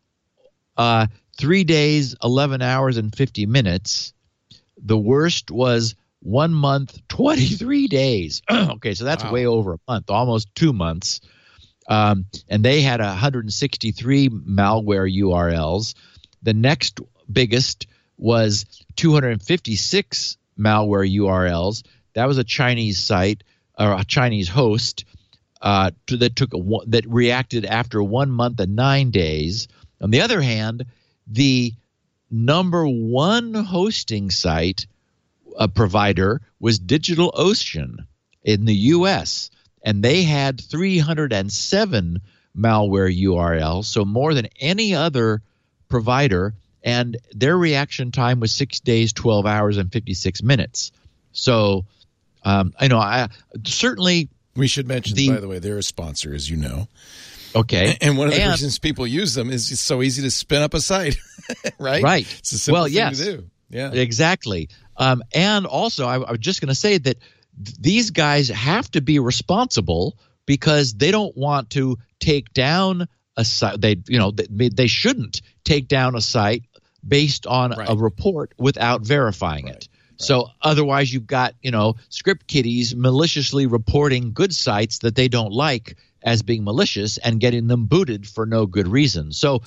3 days, 11 hours, and 50 minutes. The worst was 1 month, 23 days. Okay, so that's way over a month, almost 2 months. And they had 163 malware URLs. The next biggest was 256 malware URLs. That was a Chinese site or a Chinese host that reacted after 1 month and 9 days. On the other hand, the number one hosting site provider was DigitalOcean in the U.S., and they had 307 malware URLs, so more than any other provider, and their reaction time was 6 days, 12 hours, and 56 minutes. So I certainly we should mention, by the way, they're a sponsor, as you know. Okay. And one of the reasons people use them is it's so easy to spin up a site, right? Right. It's a simple thing to do. Yeah. Exactly. And also, I was just going to say that these guys have to be responsible because they don't want to take down a site. They shouldn't take down a site based on a report without verifying it. So otherwise you've got, script kiddies maliciously reporting good sites that they don't like as being malicious and getting them booted for no good reason. So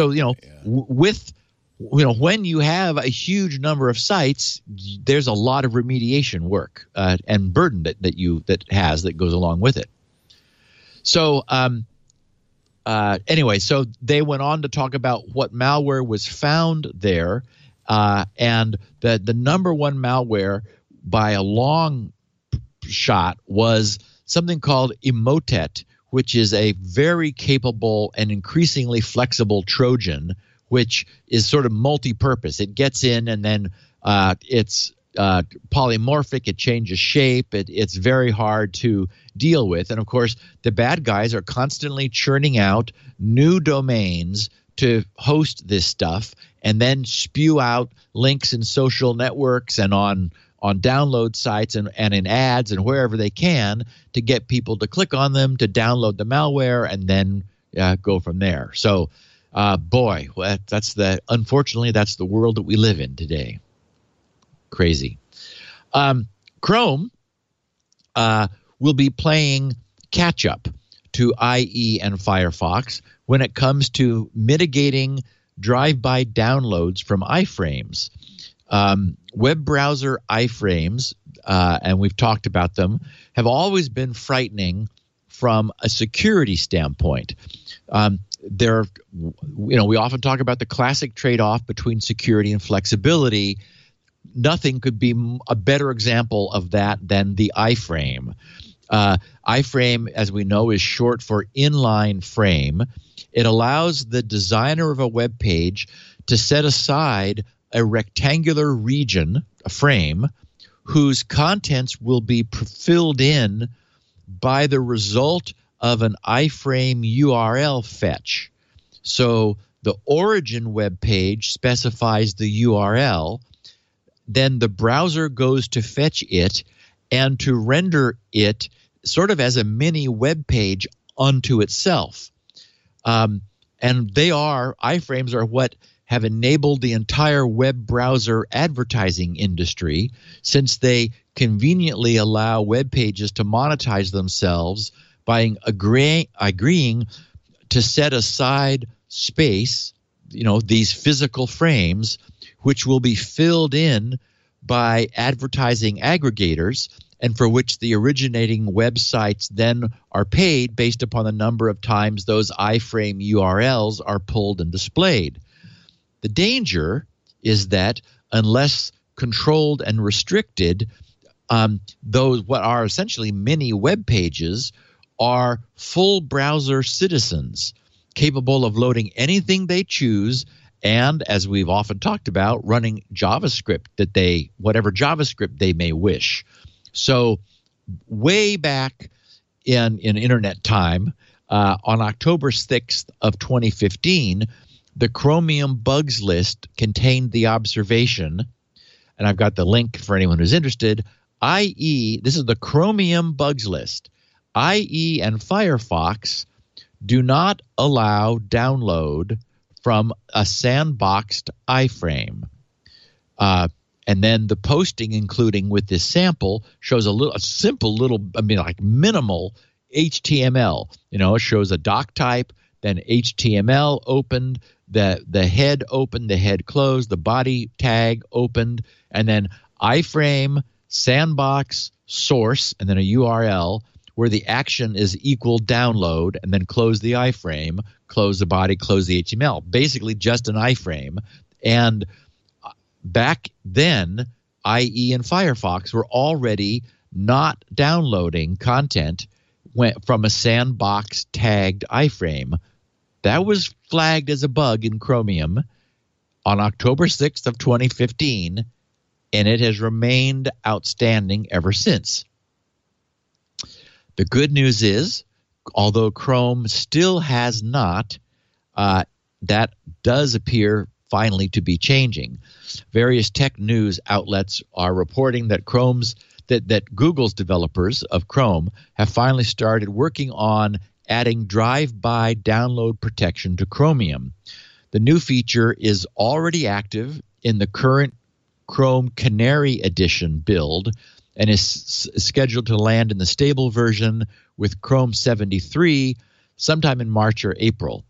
when you have a huge number of sites, there's a lot of remediation work and burden that goes along with it. So anyway, so they went on to talk about what malware was found there, and the number one malware by a long shot was something called Emotet, which is a very capable and increasingly flexible Trojan, which is sort of multi-purpose. It gets in and then it's polymorphic. It changes shape. It's very hard to deal with. And, of course, the bad guys are constantly churning out new domains to host this stuff and then spew out links in social networks and on download sites and in ads and wherever they can to get people to click on them, to download the malware, and then go from there. So, unfortunately, that's the world that we live in today. Crazy. Chrome will be playing catch up to IE and Firefox when it comes to mitigating drive-by downloads from iframes. Web browser iframes, and we've talked about them, have always been frightening from a security standpoint. We often talk about the classic trade-off between security and flexibility. Nothing could be a better example of that than the iframe. iframe, as we know, is short for inline frame. It allows the designer of a web page to set aside a rectangular region, a frame, whose contents will be filled in by the result of an iframe URL fetch. So the origin web page specifies the URL, then the browser goes to fetch it and to render it sort of as a mini web page unto itself. And iframes are what have enabled the entire web browser advertising industry, since they conveniently allow web pages to monetize themselves by agreeing to set aside space, these physical frames, which will be filled in by advertising aggregators, and for which the originating websites then are paid based upon the number of times those iframe URLs are pulled and displayed. The danger is that unless controlled and restricted, those what are essentially mini web pages are full browser citizens capable of loading anything they choose, and as we've often talked about, running JavaScript whatever JavaScript they may wish. So way back in internet time, on October 6th of 2015, the Chromium bugs list contained the observation, and I've got the link for anyone who's interested, this is the Chromium bugs list. IE and Firefox do not allow download from a sandboxed iframe. And then the posting, including with this sample, shows a simple little, minimal HTML. It shows a doc type, then HTML opened, the head opened, the head closed, the body tag opened, and then iframe, sandbox, source, and then a URL where the action is equal download, and then close the iframe, close the body, close the HTML. Basically just an iframe. And back then, IE and Firefox were already not downloading content from a sandbox tagged iframe. That was flagged as a bug in Chromium on October 6th of 2015, and it has remained outstanding ever since. The good news is, although Chrome still has not, that does appear finally to be changing. Various tech news outlets are reporting that that Google's developers of Chrome have finally started working on adding drive-by download protection to Chromium. The new feature is already active in the current Chrome Canary Edition build and is scheduled to land in the stable version with Chrome 73 sometime in March or April.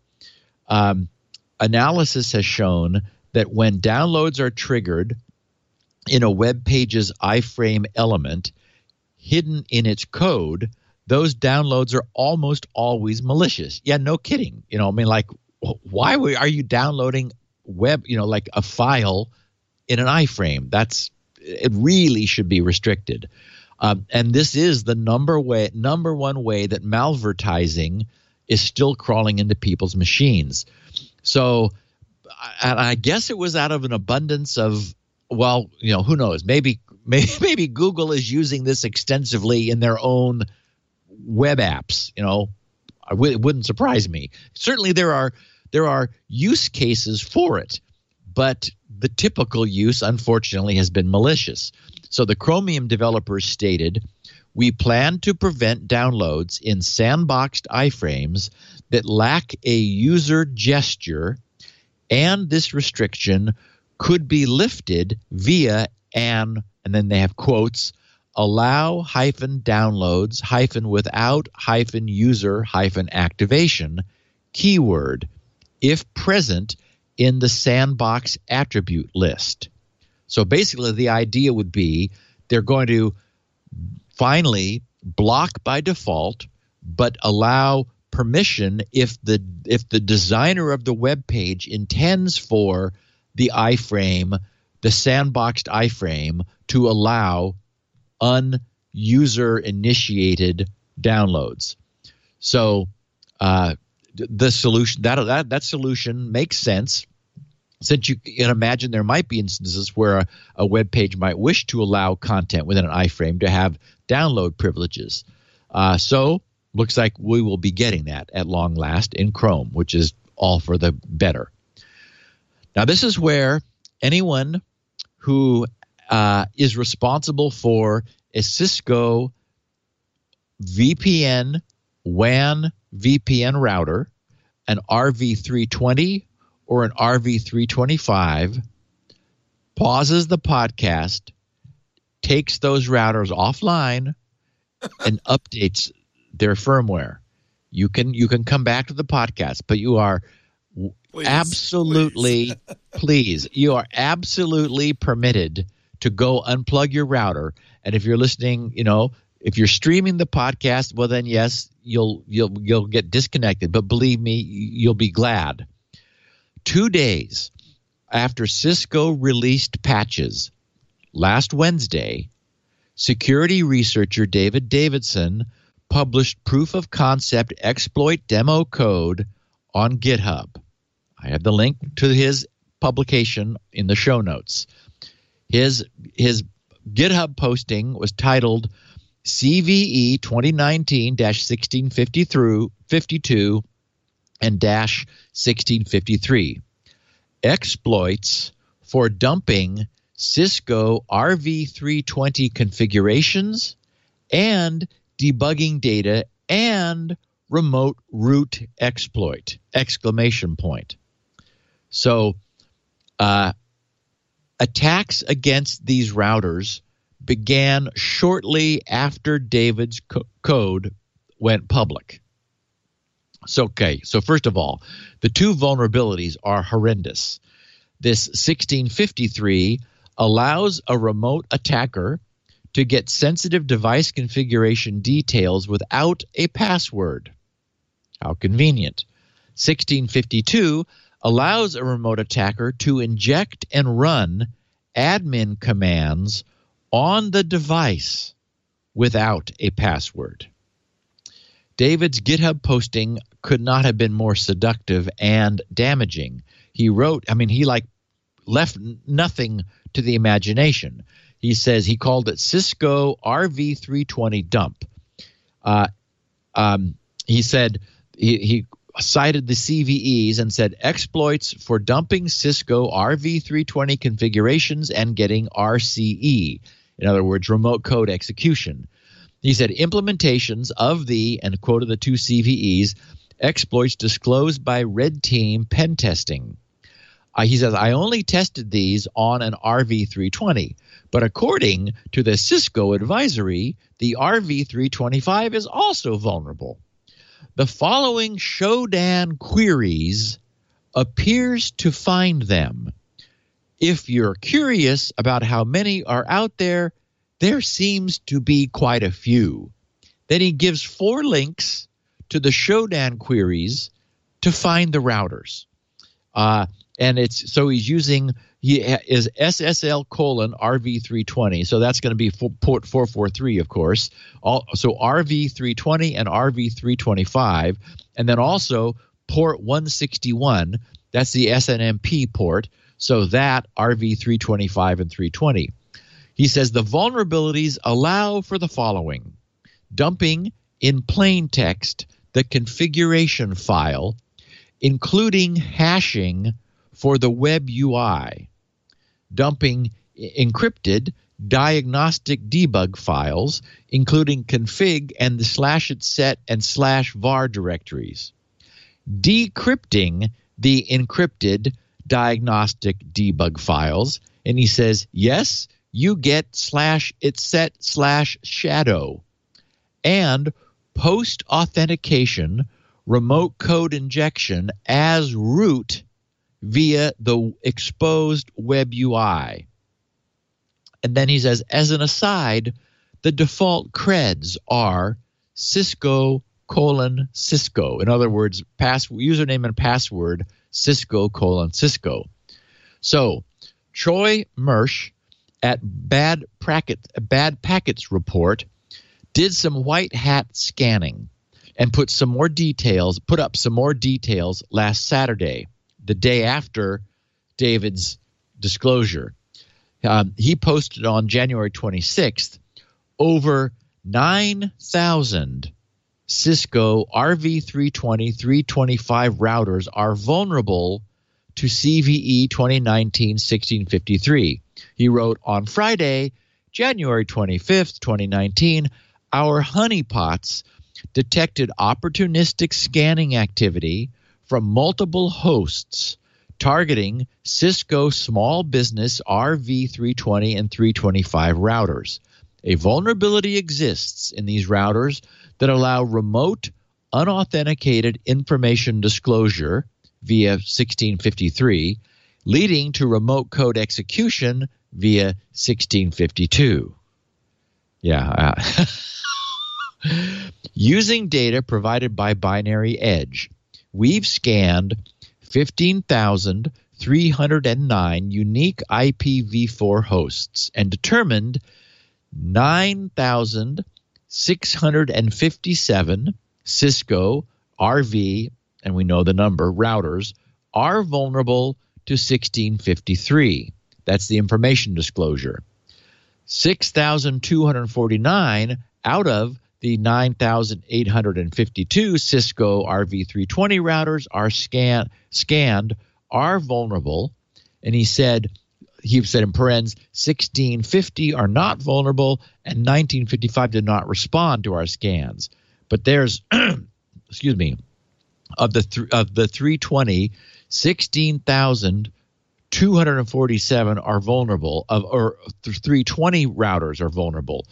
Analysis has shown that when downloads are triggered in a web page's iframe element hidden in its code, those downloads are almost always malicious. Yeah, no kidding. Why are you downloading like a file in an iframe? It really should be restricted. And this is the number one way that malvertising is still crawling into people's machines. So, and I guess it was out of an abundance of, who knows? Maybe Google is using this extensively in their own web apps. It wouldn't surprise me. Certainly, there are use cases for it, but the typical use, unfortunately, has been malicious. So the Chromium developers stated, "We plan to prevent downloads in sandboxed iframes that lack a user gesture, and this restriction could be lifted via and then they have quotes, allow -downloads -without -user -activation keyword if present in the sandbox attribute list." So basically the idea would be they're going to finally block by default but allow permission if the designer of the web page intends for the iframe, the sandboxed iframe, to allow unuser initiated downloads. So the solution that solution makes sense, since you can imagine there might be instances where a web page might wish to allow content within an iframe to have download privileges. So looks like we will be getting that at long last in Chrome, which is all for the better. Now, this is where anyone who is responsible for a Cisco VPN, WAN VPN router, an RV320 or an RV325, pauses the podcast, takes those routers offline, and updates their firmware. You can come back to the podcast, but you are please, you are absolutely permitted to go unplug your router. And if you're listening, if you're streaming the podcast, well then yes, you'll get disconnected. But believe me, you'll be glad. 2 days after Cisco released patches last Wednesday, security researcher David Davidson published proof of concept exploit demo code on GitHub. I have the link to his publication in the show notes. His GitHub posting was titled CVE 2019-1652 and -1653 exploits for dumping Cisco RV320 configurations and debugging data and remote root exploit, ! So attacks against these routers began shortly after David's code went public. So first of all, the two vulnerabilities are horrendous. This 1653 allows a remote attacker to get sensitive device configuration details without a password. How convenient. 1652 allows a remote attacker to inject and run admin commands on the device without a password. David's GitHub posting could not have been more seductive and damaging. He wrote, he left nothing to the imagination. He says he called it Cisco RV320 dump. He said he cited the CVEs and said exploits for dumping Cisco RV320 configurations and getting RCE. In other words, remote code execution. He said implementations of and quoted the two CVEs, exploits disclosed by Red Team pen testing. He says, I only tested these on an RV320, but according to the Cisco advisory, the RV325 is also vulnerable. The following Shodan queries appears to find them. If you're curious about how many are out there, there seems to be quite a few. Then he gives 4 links to the Shodan queries to find the routers. And he's using is SSL :RV320. So that's going to be port 443, of course. So RV320 and RV325, and then also port 161. That's the SNMP port. So that RV325 and 320. He says the vulnerabilities allow for the following: dumping in plain text the configuration file, including hashing for the web UI, dumping encrypted diagnostic debug files, including config and the /etc and /var directories, decrypting the encrypted diagnostic debug files. And he says, yes, you get /etc/shadow, and post authentication remote code injection as root via the exposed web UI. And then he says, as an aside, the default creds are Cisco:*Cisco. In other words, username and password Cisco:*Cisco. So Troy Mersch at Bad Packets Report did some white hat scanning and put up some more details last Saturday, the day after David's disclosure. He posted on January 26th over 9,000 Cisco RV320, 325 routers are vulnerable to CVE 2019-1653. He wrote, on Friday, January 25th, 2019, our honeypots detected opportunistic scanning activity from multiple hosts targeting Cisco small business RV320 and 325 routers. A vulnerability exists in these routers that allow remote, unauthenticated information disclosure via 1653, leading to remote code execution via 1652. Yeah. Using data provided by Binary Edge, we've scanned 15,300 309 unique IPv4 hosts and determined 9,657 Cisco RV, and we know the number, routers, are vulnerable to 1653. That's the information disclosure. 6,249 out of the 9,852 Cisco RV320 routers are scanned are vulnerable. And he said in parens, 1650 are not vulnerable and 1955 did not respond to our scans. But there's, excuse me, of the 320, 16,247 are vulnerable, or 320 routers are vulnerable.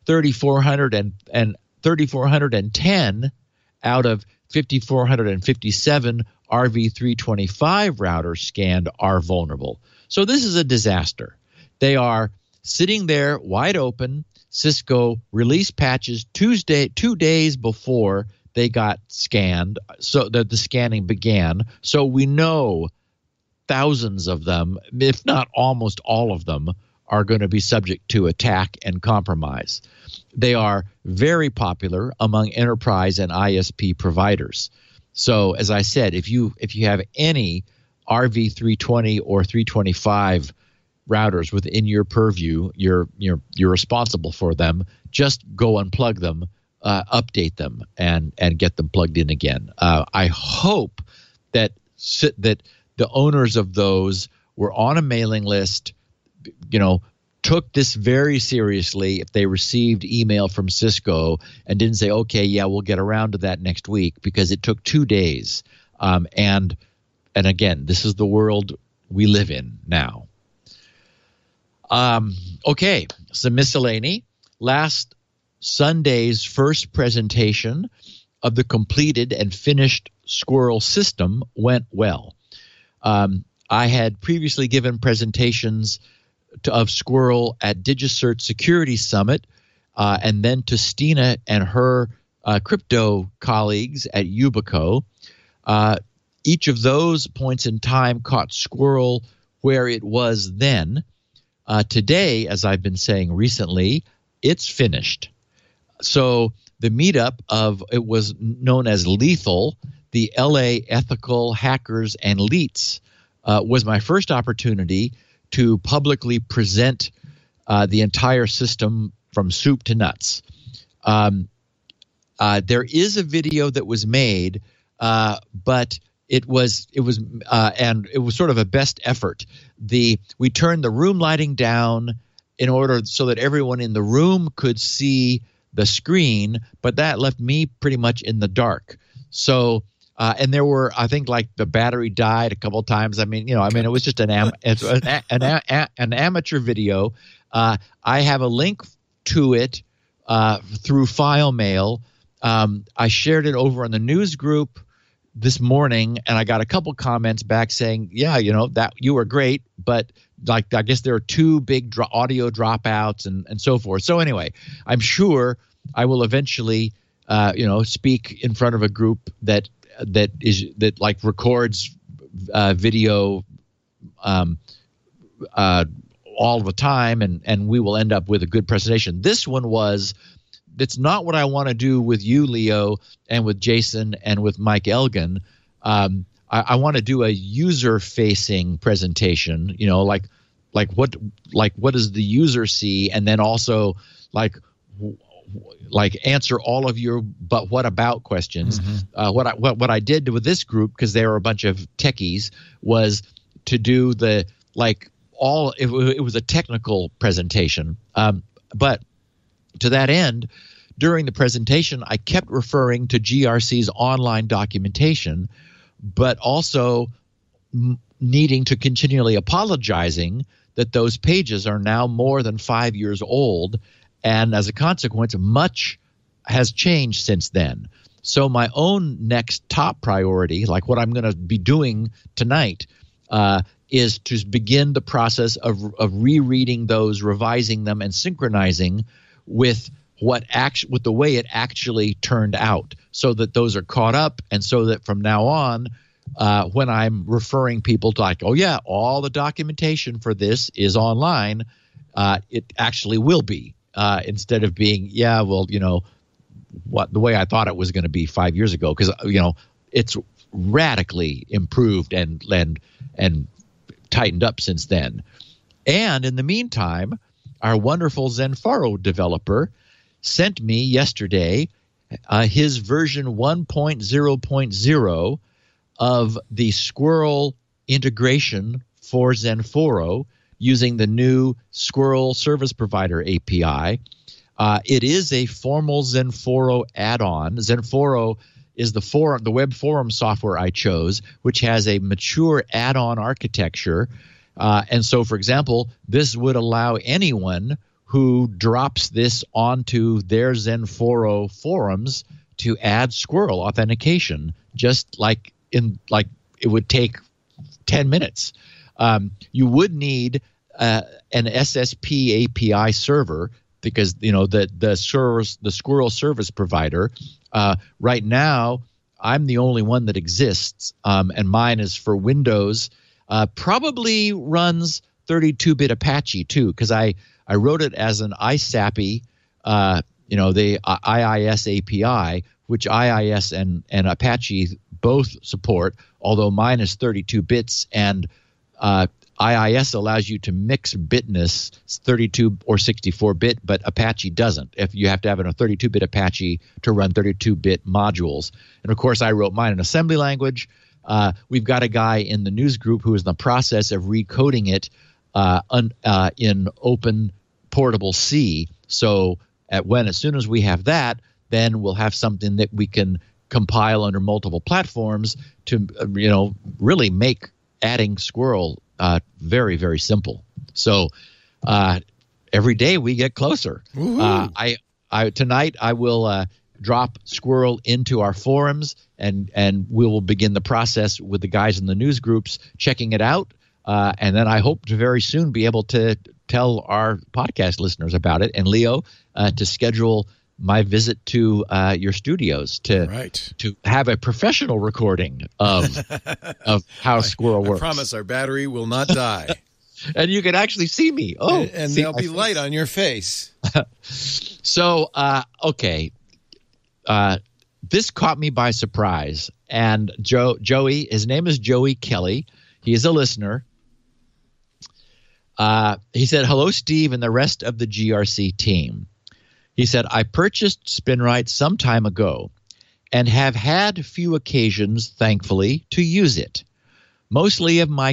3,410 out of 5,457 RV325 routers scanned are vulnerable. So this is a disaster. They are sitting there wide open. Cisco released patches 2 days before they got scanned, so that the scanning began. So we know thousands of them, if not almost all of them, are going to be subject to attack and compromise. They are very popular among enterprise and ISP providers. So as I said, if you have any RV320 or 325 routers within your purview, you're responsible for them. Just go unplug them, update them, and get them plugged in again. I hope that the owners of those were on a mailing list, took this very seriously if they received email from Cisco and didn't say, okay, yeah, we'll get around to that next week, because it took 2 days. And again, this is the world we live in now. Okay, some miscellany. Last Sunday's first presentation of the completed and finished Squirrel system went well. I had previously given presentations of Squirrel at DigiCert Security Summit, and then to Stina and her crypto colleagues at Yubico. Each of those points in time caught Squirrel where it was then. Today, as I've been saying recently, it's finished. So the meetup it was known as Lethal, the LA Ethical Hackers and Leets, was my first opportunity to publicly present the entire system from soup to nuts. There is a video that was made, but it was sort of a best effort. We turned the room lighting down in order so that everyone in the room could see the screen, but that left me pretty much in the dark. So, and there were, I think, like the battery died a couple of times. I mean, it was just an amateur video. I have a link to it through file mail. I shared it over in the news group this morning, and I got a couple comments back saying, yeah, that you were great, but I guess there are 2 big audio dropouts and so forth. So anyway, I'm sure I will eventually, speak in front of a group that records video all the time, and we will end up with a good presentation. This one it's not what I want to do with you, Leo, and with Jason and with Mike Elgin. I want to do a user-facing presentation. Like what does the user see, and then also like answer all of your "but what about" questions. Mm-hmm. What I did with this group, because they were a bunch of techies, was to do it was a technical presentation, but to that end, during the presentation, I kept referring to GRC's online documentation, but also needing to continually apologizing that those pages are now more than 5 years old, and as a consequence, much has changed since then. So my own next top priority, like what I'm going to be doing tonight, is to begin the process of rereading those, revising them, and synchronizing with with the way it actually turned out, so that those are caught up, and so that from now on when I'm referring people to like, oh yeah, all the documentation for this is online, it actually will be instead of being, yeah, well, the way I thought it was going to be 5 years ago, because it's radically improved and tightened up since then. And in the meantime, our wonderful Zenforo developer sent me yesterday his version 1.0.0 of the Squirrel integration for Zenforo using the new Squirrel Service Provider API. It is a formal Zenforo add-on. Zenforo is the web forum software I chose, which has a mature add-on architecture. And so, for example, this would allow anyone who drops this onto their Zenforo forums to add Squirrel authentication, just like it would take 10 minutes. You would need an SSP API server because the Squirrel service provider. Right now, I'm the only one that exists, and mine is for Windows. Probably runs 32-bit Apache too, because I wrote it as an ISAPI, the IIS API, which IIS and Apache both support, although mine is 32 bits, and IIS allows you to mix bitness, 32 or 64-bit, but Apache doesn't. If you have to have a 32-bit Apache to run 32-bit modules. And of course, I wrote mine in assembly language. We've got a guy in the news group who is in the process of recoding it in Open Portable C. So as soon as we have that, then we'll have something that we can compile under multiple platforms to really make adding Squirrel very, very simple. So every day we get closer. Tonight I will drop Squirrel into our forums, and we will begin the process with the guys in the news groups checking it out. And then I hope to very soon be able to tell our podcast listeners about it, and Leo to schedule my visit to your studios to have a professional recording of how Squirrel works. I promise our battery will not die. And you can actually see me. Oh, and there'll be light on your face. So, okay. This caught me by surprise. And Joey, his name is Joey Kelly. He is a listener. He said, hello, Steve, and the rest of the GRC team. He said, I purchased SpinRite some time ago and have had few occasions, thankfully, to use it. Most of my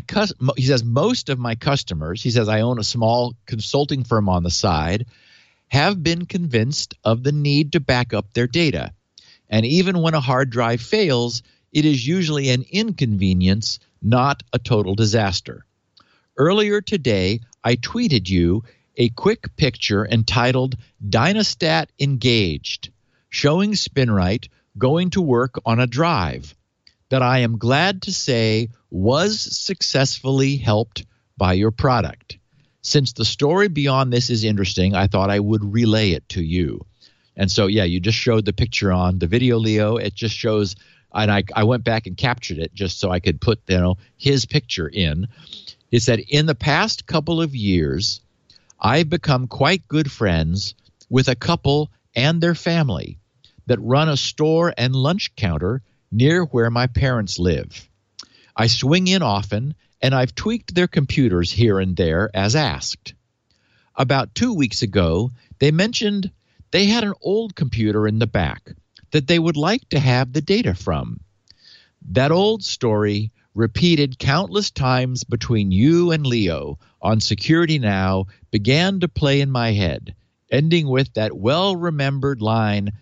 customers, he says, I own a small consulting firm on the side, have been convinced of the need to back up their data. And even when a hard drive fails, it is usually an inconvenience, not a total disaster. Earlier today, I tweeted you a quick picture entitled Dynastat Engaged, showing SpinRite going to work on a drive that I am glad to say was successfully helped by your product. Since the story beyond this is interesting, I thought I would relay it to you. And so, yeah, you just showed the picture on the video, Leo. It just shows, and I went back and captured it just so I could put his picture in. It said, in the past couple of years, I've become quite good friends with a couple and their family that run a store and lunch counter near where my parents live. I swing in often, and I've tweaked their computers here and there as asked. About 2 weeks ago, they mentioned they had an old computer in the back that they would like to have the data from. That old story, repeated countless times between you and Leo on Security Now, began to play in my head, ending with that well-remembered line,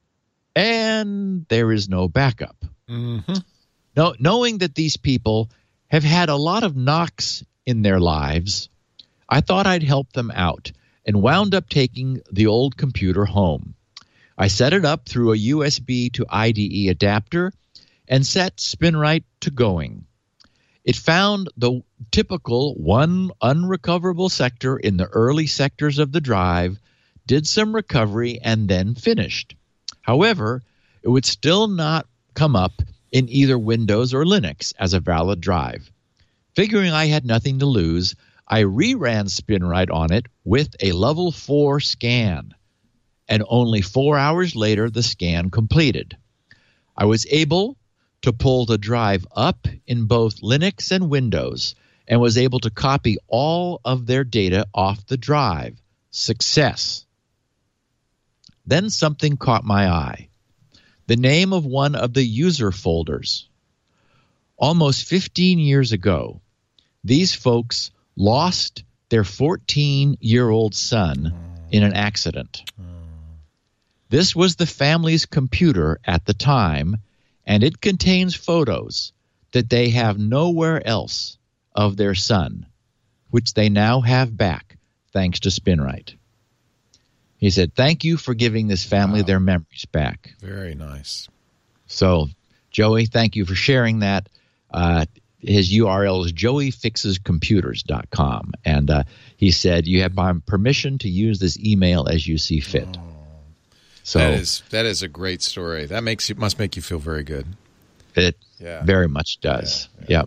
and there is no backup. Mm-hmm. Knowing that these people have had a lot of knocks in their lives, I thought I'd help them out and wound up taking the old computer home. I set it up through a USB to IDE adapter and set SpinRite to going. It found the typical one unrecoverable sector in the early sectors of the drive, did some recovery, and then finished. However, it would still not come up in either Windows or Linux as a valid drive. Figuring I had nothing to lose, I reran SpinRite on it with a level 4 scan, and only 4 hours later the scan completed. I was able to pull the drive up in both Linux and Windows and was able to copy all of their data off the drive. Success. Then something caught my eye. The name of one of the user folders. Almost 15 years ago, these folks lost their 14-year-old son in an accident. This was the family's computer at the time, and it contains photos that they have nowhere else of their son, which they now have back thanks to SpinRite. He said, thank you for giving this family their memories back. Very nice. So, Joey, thank you for sharing that. His URL is joeyfixescomputers.com. And he said, you have my permission to use this email as you see fit. So that is a great story. That must make you feel very good. It very much does. Yep.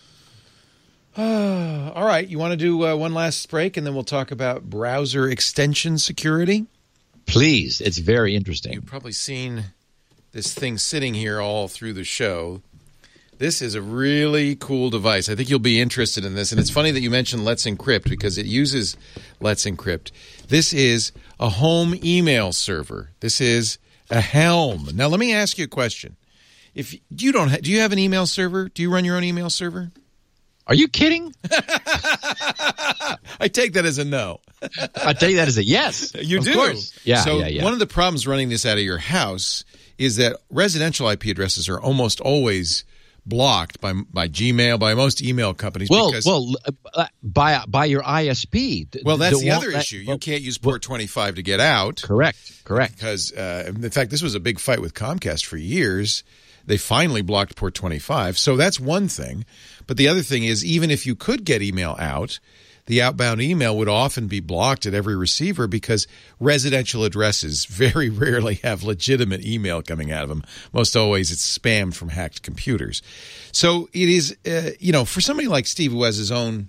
All right. You want to do one last break, and then we'll talk about browser extension security? Please. It's very interesting. You've probably seen this thing sitting here all through the show. This is a really cool device. I think you'll be interested in this. And it's funny that you mentioned Let's Encrypt because it uses Let's Encrypt. This is a home email server. This is a Helm. Now, let me ask you a question. If you don't, do you have an email server? Do you run your own email server? Are you kidding? I take that as a no. I take that as a yes. You do. Course. Yeah, so yeah. One of the problems running this out of your house is that residential IP addresses are almost always blocked by Gmail, by most email companies. By your ISP. Well, that's the other issue. You can't use port 25 to get out. Correct. Because, in fact, this was a big fight with Comcast for years. They finally blocked port 25. So that's one thing. But the other thing is, even if you could get email out, the outbound email would often be blocked at every receiver because residential addresses very rarely have legitimate email coming out of them. Most always it's spam from hacked computers. So it is, for somebody like Steve who has his own,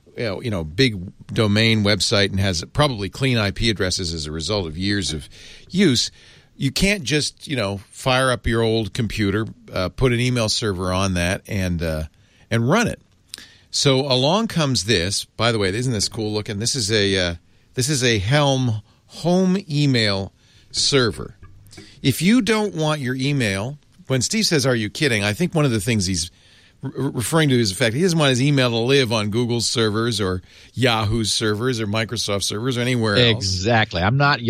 big domain website and has probably clean IP addresses as a result of years of use, you can't just, fire up your old computer, put an email server on that and run it. So along comes this. By the way, isn't this cool looking? This is a Helm home email server. If you don't want your email, when Steve says, "Are you kidding?" I think one of the things he's referring to is the fact he doesn't want his email to live on Google's servers or Yahoo's servers or Microsoft servers or anywhere else. Exactly. I'm not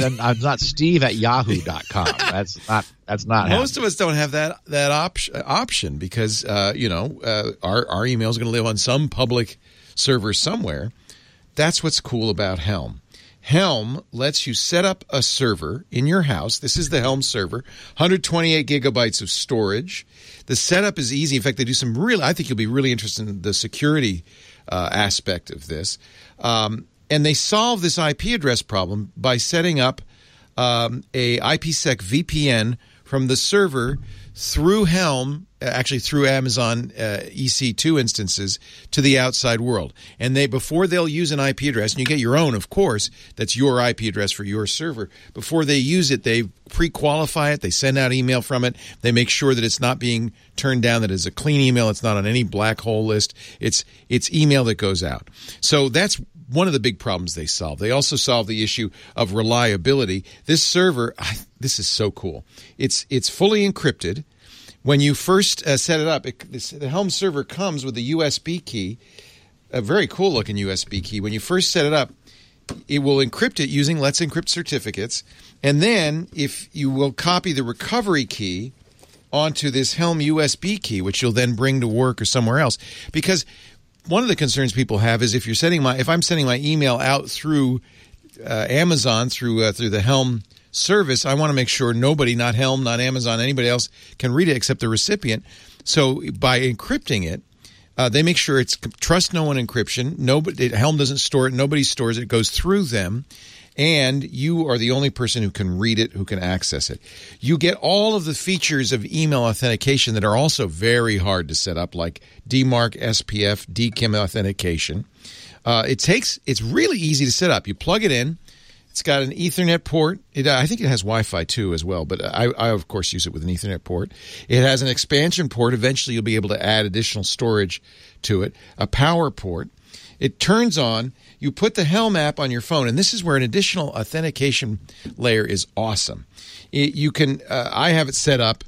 Steve at yahoo.com. That's not most of us don't have that option because our email is going to live on some public server somewhere. That's what's cool about Helm. Helm lets you set up a server in your house. This is the Helm server, 128 gigabytes of storage. The setup is easy. In fact, they do I think you'll be really interested in the security aspect of this. And they solve this IP address problem by setting up a IPsec VPN from the server through Helm, actually through Amazon EC2 instances, to the outside world. And before they'll use an IP address, and you get your own, of course, that's your IP address for your server. Before they use it, they pre-qualify it. They send out email from it. They make sure that it's not being turned down, that it's a clean email. It's not on any black hole list. It's email that goes out. So that's one of the big problems they solve. They also solve the issue of reliability. This server, this is so cool. It's fully encrypted. When you first set it up, the Helm server comes with a USB key, a very cool looking USB key. When you first set it up, it will encrypt it using Let's Encrypt certificates. And then if you will copy the recovery key onto this Helm USB key, which you'll then bring to work or somewhere else. Because one of the concerns people have is if I'm sending my email out through Amazon, through the Helm service, I want to make sure nobody, not Helm, not Amazon, anybody else can read it except the recipient. So by encrypting it, They make sure it's trust no one encryption. Helm doesn't store it. Nobody stores it. It goes through them. And you are the only person who can read it, who can access it. You get all of the features of email authentication that are also very hard to set up, like DMARC, SPF, DKIM authentication. It's really easy to set up. You plug it in. It's got an Ethernet port. I think it has Wi-Fi too as well, but I of course use it with an Ethernet port. It has an expansion port. Eventually you'll be able to add additional storage to it. A power port. It turns on. You put the Helm app on your phone, and this is where an additional authentication layer is awesome. I have it set up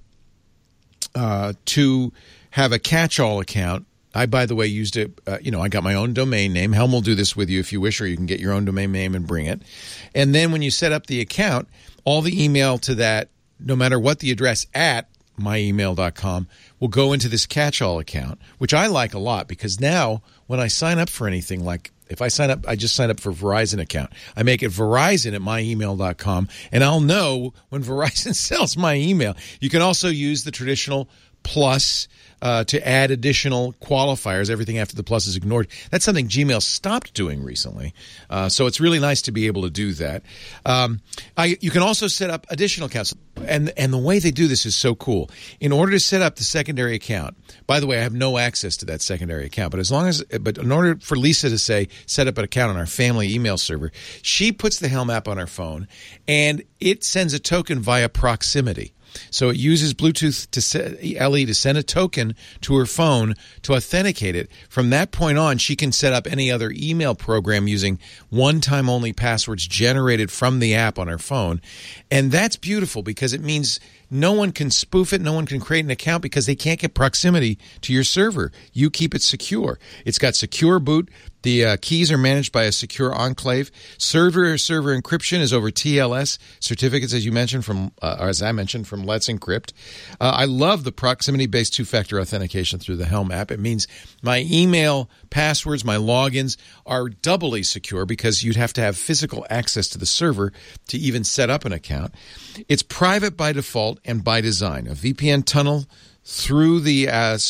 to have a catch-all account. I, by the way, used it. I got my own domain name. Helm will do this with you if you wish, or you can get your own domain name and bring it. And then when you set up the account, all the email to that, no matter what the address at myemail.com, will go into this catch-all account, which I like a lot because now when I sign up for anything, like if I sign up, I just sign up for Verizon account. I make it Verizon at myemail.com, and I'll know when Verizon sells my email. You can also use the traditional plus to add additional qualifiers. Everything after the plus is ignored. That's something Gmail stopped doing recently. So it's really nice to be able to do that. You can also set up additional accounts. And the way they do this is so cool. In order to set up the secondary account, by the way, I have no access to that secondary account, but in order for Lisa to say, set up an account on our family email server, she puts the Helm app on her phone and it sends a token via proximity. So it uses Bluetooth to LE to send a token to her phone to authenticate it. From that point on, she can set up any other email program using one-time only passwords generated from the app on her phone. And that's beautiful because it means no one can spoof it. No one can create an account because they can't get proximity to your server. You keep it secure. It's got secure boot. The keys are managed by a secure enclave. Server-to-server encryption is over TLS certificates, as I mentioned from Let's Encrypt. I love the proximity-based two-factor authentication through the Helm app. It means my email passwords, my logins are doubly secure because you'd have to have physical access to the server to even set up an account. It's private by default and by design. A VPN tunnel to the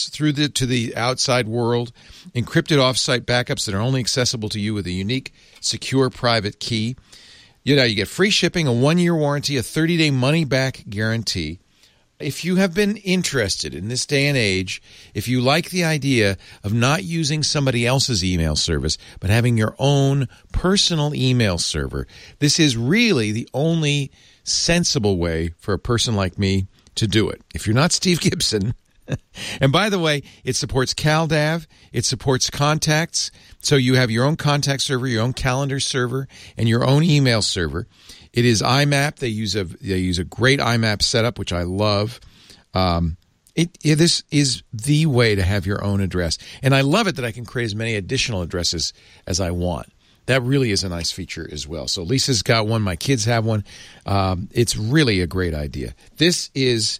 outside world, encrypted offsite backups that are only accessible to you with a unique, secure private key. You get free shipping, a 1-year warranty, a 30-day money-back guarantee. If you have been interested in this day and age, if you like the idea of not using somebody else's email service, but having your own personal email server, this is really the only sensible way for a person like me to do it. If you're not Steve Gibson, and by the way, it supports CalDAV, it supports contacts, so you have your own contact server, your own calendar server, and your own email server. It is IMAP. They use a great IMAP setup, which I love. This is the way to have your own address, and I love it that I can create as many additional addresses as I want. That really is a nice feature as well. So Lisa's got one. My kids have one. It's really a great idea. This is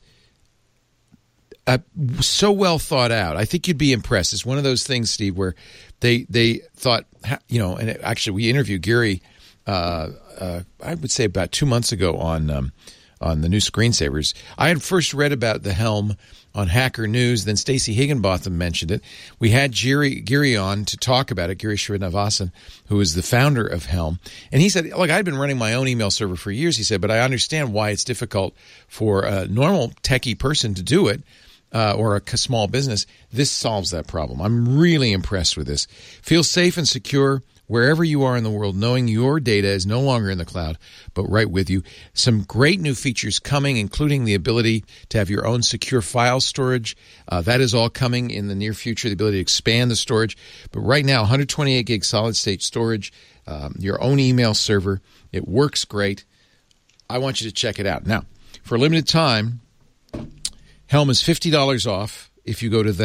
so well thought out. I think you'd be impressed. It's one of those things, Steve, where they thought, and actually we interviewed Gary, I would say about 2 months ago on the new Screensavers. I had first read about the Helm on Hacker News, then Stacey Higginbotham mentioned it. We had Gary on to talk about it, Giri Srinivasan, who is the founder of Helm. And he said, look, I'd been running my own email server for years, he said, but I understand why it's difficult for a normal techie person to do it, or a small business. This solves that problem. I'm really impressed with this. Feel safe and secure wherever you are in the world, knowing your data is no longer in the cloud, but right with you. Some great new features coming, including the ability to have your own secure file storage. That is all coming in the near future, the ability to expand the storage. But right now, 128 gig solid-state storage, your own email server. It works great. I want you to check it out. Now, for a limited time, Helm is $50 off if you go to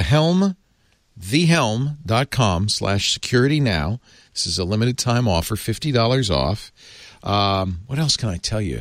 thehelm.com/securitynow. This is a limited time offer, $50 off. What else can I tell you?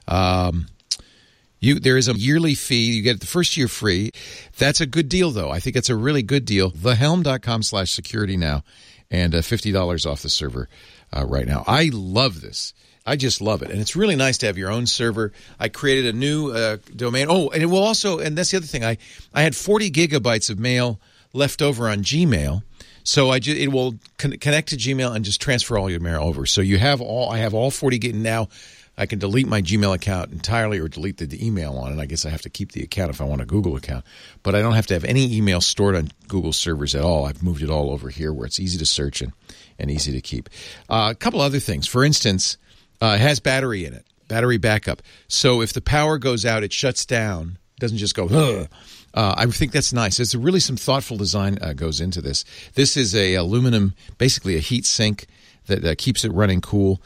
There is a yearly fee. You get the first year free. That's a good deal, though. I think it's a really good deal. Thehelm.com/securitynow, and $50 off the server right now. I love this. I just love it. And it's really nice to have your own server. I created a new domain. Oh, and it will also, and that's the other thing. I had 40 gigabytes of mail left over on Gmail. So it will connect to Gmail and just transfer all your mail over. So I have all 40 gig now. I can delete my Gmail account entirely or delete the email on it. I guess I have to keep the account if I want a Google account. But I don't have to have any email stored on Google servers at all. I've moved it all over here where it's easy to search and easy to keep. A couple other things. For instance, it has battery in it, battery backup. So if the power goes out, it shuts down. It doesn't just go, ugh. I think that's nice. There's really some thoughtful design goes into this. This is a aluminum, basically a heat sink that keeps it running cool.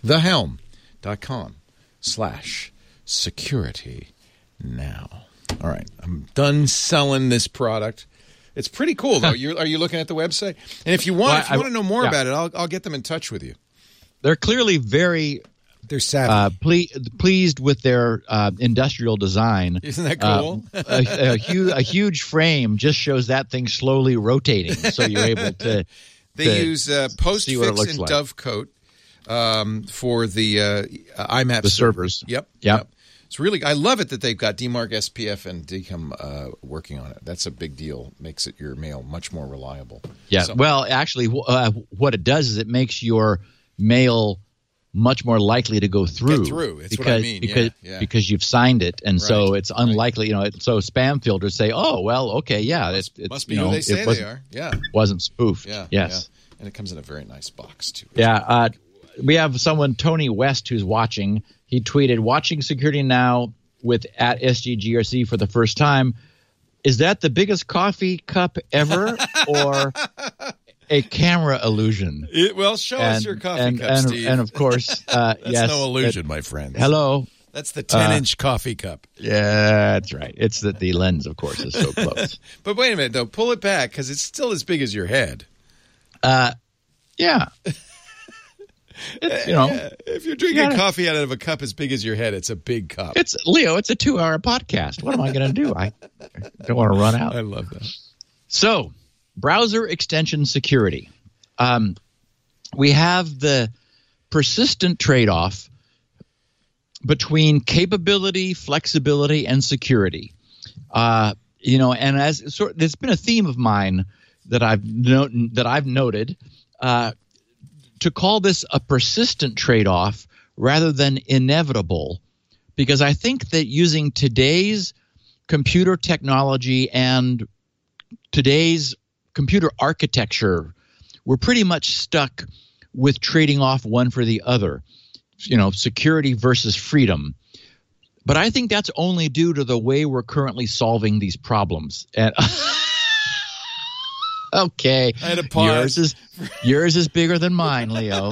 thehelm.com/security now. All right, I'm done selling this product. It's pretty cool, though. Are you looking at the website? And if you want to know more about it, I'll get them in touch with you. They're clearly very They're savvy. Pleased with their industrial design. Isn't that cool? A huge frame just shows that thing slowly rotating, so you're able to. They use Postfix and like. Dovecoat for the IMAP servers. Yep. It's really. I love it that they've got DMARC, SPF, and DKIM working on it. That's a big deal. Makes your mail much more reliable. Yeah. So, well, actually, what it does is it makes your mail much more likely to go through. Get through. That's what I mean. Because you've signed it, and so Right. it's unlikely. So spam filters say, "Oh, well, okay, yeah, it must be who they say they are." Yeah. Wasn't spoofed. Yeah. Yes. Yeah. And it comes in a very nice box too. Yeah. We have someone, Tony West, who's watching. He tweeted, "Watching Security Now with @SGGRC for the first time. Is that the biggest coffee cup ever, or a camera illusion?" Show us your coffee cup, Steve. And of course, that's yes, no illusion, my friend. Hello. That's the 10-inch coffee cup. Yeah, that's right. It's that the lens, of course, is so close. But wait a minute, though. Pull it back because it's still as big as your head. Yeah. If you're drinking coffee out of a cup as big as your head, it's a big cup. It's Leo. It's a 2-hour podcast. What am I going to do? I don't want to run out. I love that. So, browser extension security. We have the persistent trade-off between capability, flexibility, and security. And it's been a theme of mine that I've noted. To call this a persistent trade-off rather than inevitable, because I think that using today's computer technology and today's computer architecture, we're pretty much stuck with trading off one for the other, security versus freedom. But I think that's only due to the way we're currently solving these problems. And okay, I had to pause. Yours is bigger than mine, Leo.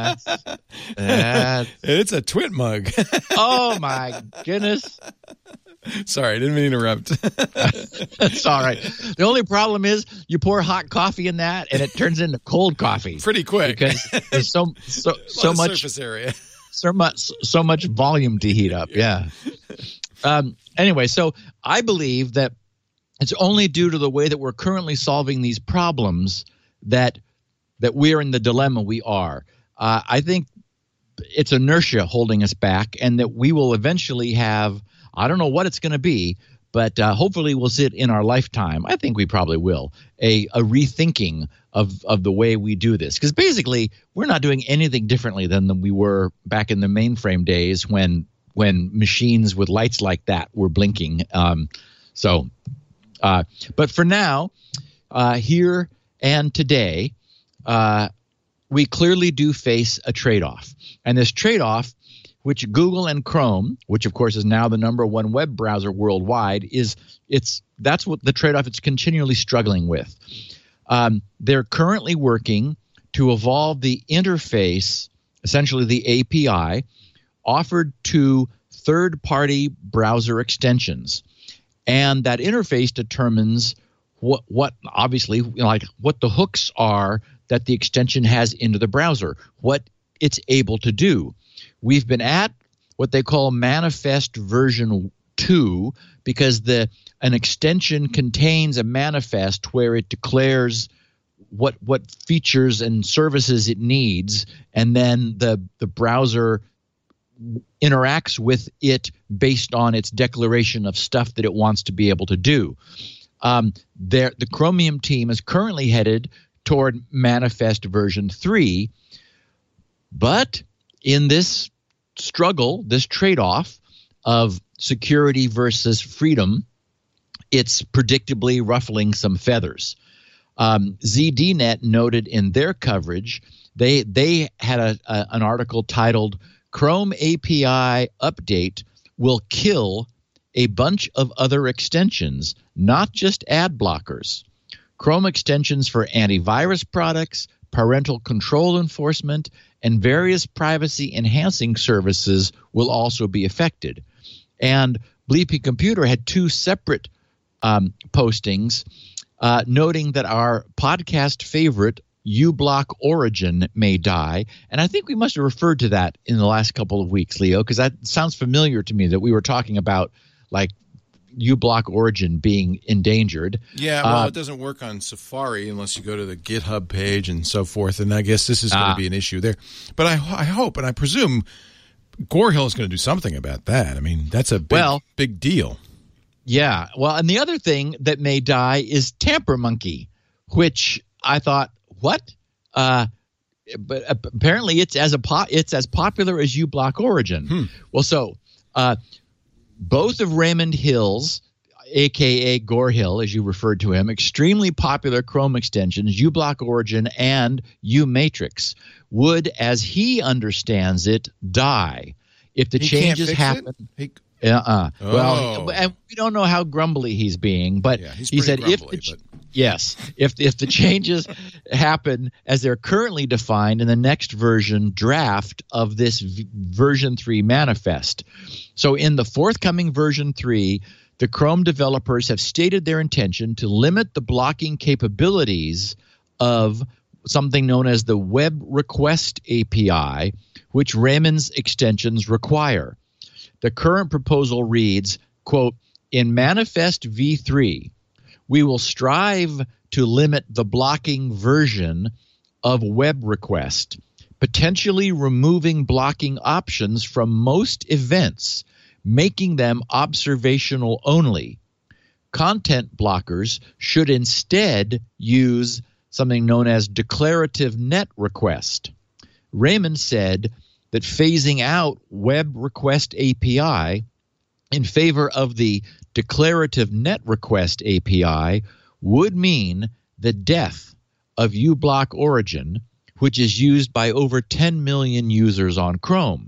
It's a twit mug. Oh my goodness! Sorry, I didn't mean to interrupt. That's all right. The only problem is you pour hot coffee in that, and it turns into cold coffee pretty quick because there's so much surface area, so much volume to heat up. Yeah. Anyway, so I believe that it's only due to the way that we're currently solving these problems that we're in the dilemma we are. I think it's inertia holding us back, and that we will eventually have, I don't know what it's going to be, but hopefully we'll see it in our lifetime. I think we probably will, a rethinking of the way we do this. Because basically, we're not doing anything differently than we were back in the mainframe days when machines with lights like that were blinking. But for now, here and today, we clearly do face a trade-off. And this trade-off, which Google and Chrome, which of course is now the #1 web browser worldwide, that's what the trade-off it's continually struggling with. They're currently working to evolve the interface, essentially the API, offered to third-party browser extensions. And that interface determines what obviously, what the hooks are that the extension has into the browser, what it's able to do. We've been at what they call manifest version 2 because an extension contains a manifest where it declares what features and services it needs, and then the browser interacts with it based on its declaration of stuff that it wants to be able to do. The Chromium team is currently headed toward Manifest version 3, but in this struggle, this trade-off of security versus freedom, it's predictably ruffling some feathers. ZDNet noted in their coverage, they had an article titled "Chrome API Update Will Kill a Bunch of Other Extensions, Not Just Ad Blockers. Chrome extensions for antivirus products, parental control enforcement, and various privacy-enhancing services will also be affected." And Bleepy Computer had two separate postings noting that our podcast favorite, uBlock Origin, may die. And I think we must have referred to that in the last couple of weeks, Leo, because that sounds familiar to me, that we were talking about like uBlock Origin being endangered. Yeah, well, it doesn't work on Safari unless you go to the GitHub page and so forth, and I guess this is going to be an issue there. But I hope and I presume Gore Hill is going to do something about that. I mean, that's a big deal. Yeah, well, and the other thing that may die is Tamper Monkey, which I thought, what? But apparently it's as popular as uBlock Origin. Well, so both of Raymond Hill's, a.k.a. Gore Hill, as you referred to him, extremely popular Chrome extensions, uBlock Origin and uMatrix, would, as he understands it, die if the changes happen. Well, and we don't know how grumbly he's being, but he said if the changes happen as they're currently defined in the next version draft of this version 3 manifest. So in the forthcoming version 3, the Chrome developers have stated their intention to limit the blocking capabilities of something known as the Web Request API, which Raymond's extensions require. The current proposal reads, quote, "In Manifest v3, we will strive to limit the blocking version of Web Request, potentially removing blocking options from most events, making them observational only. Content blockers should instead use something known as declarative net request." Raymond said that phasing out Web Request API in favor of the declarative net request API would mean the death of uBlock Origin, which is used by over 10 million users on Chrome.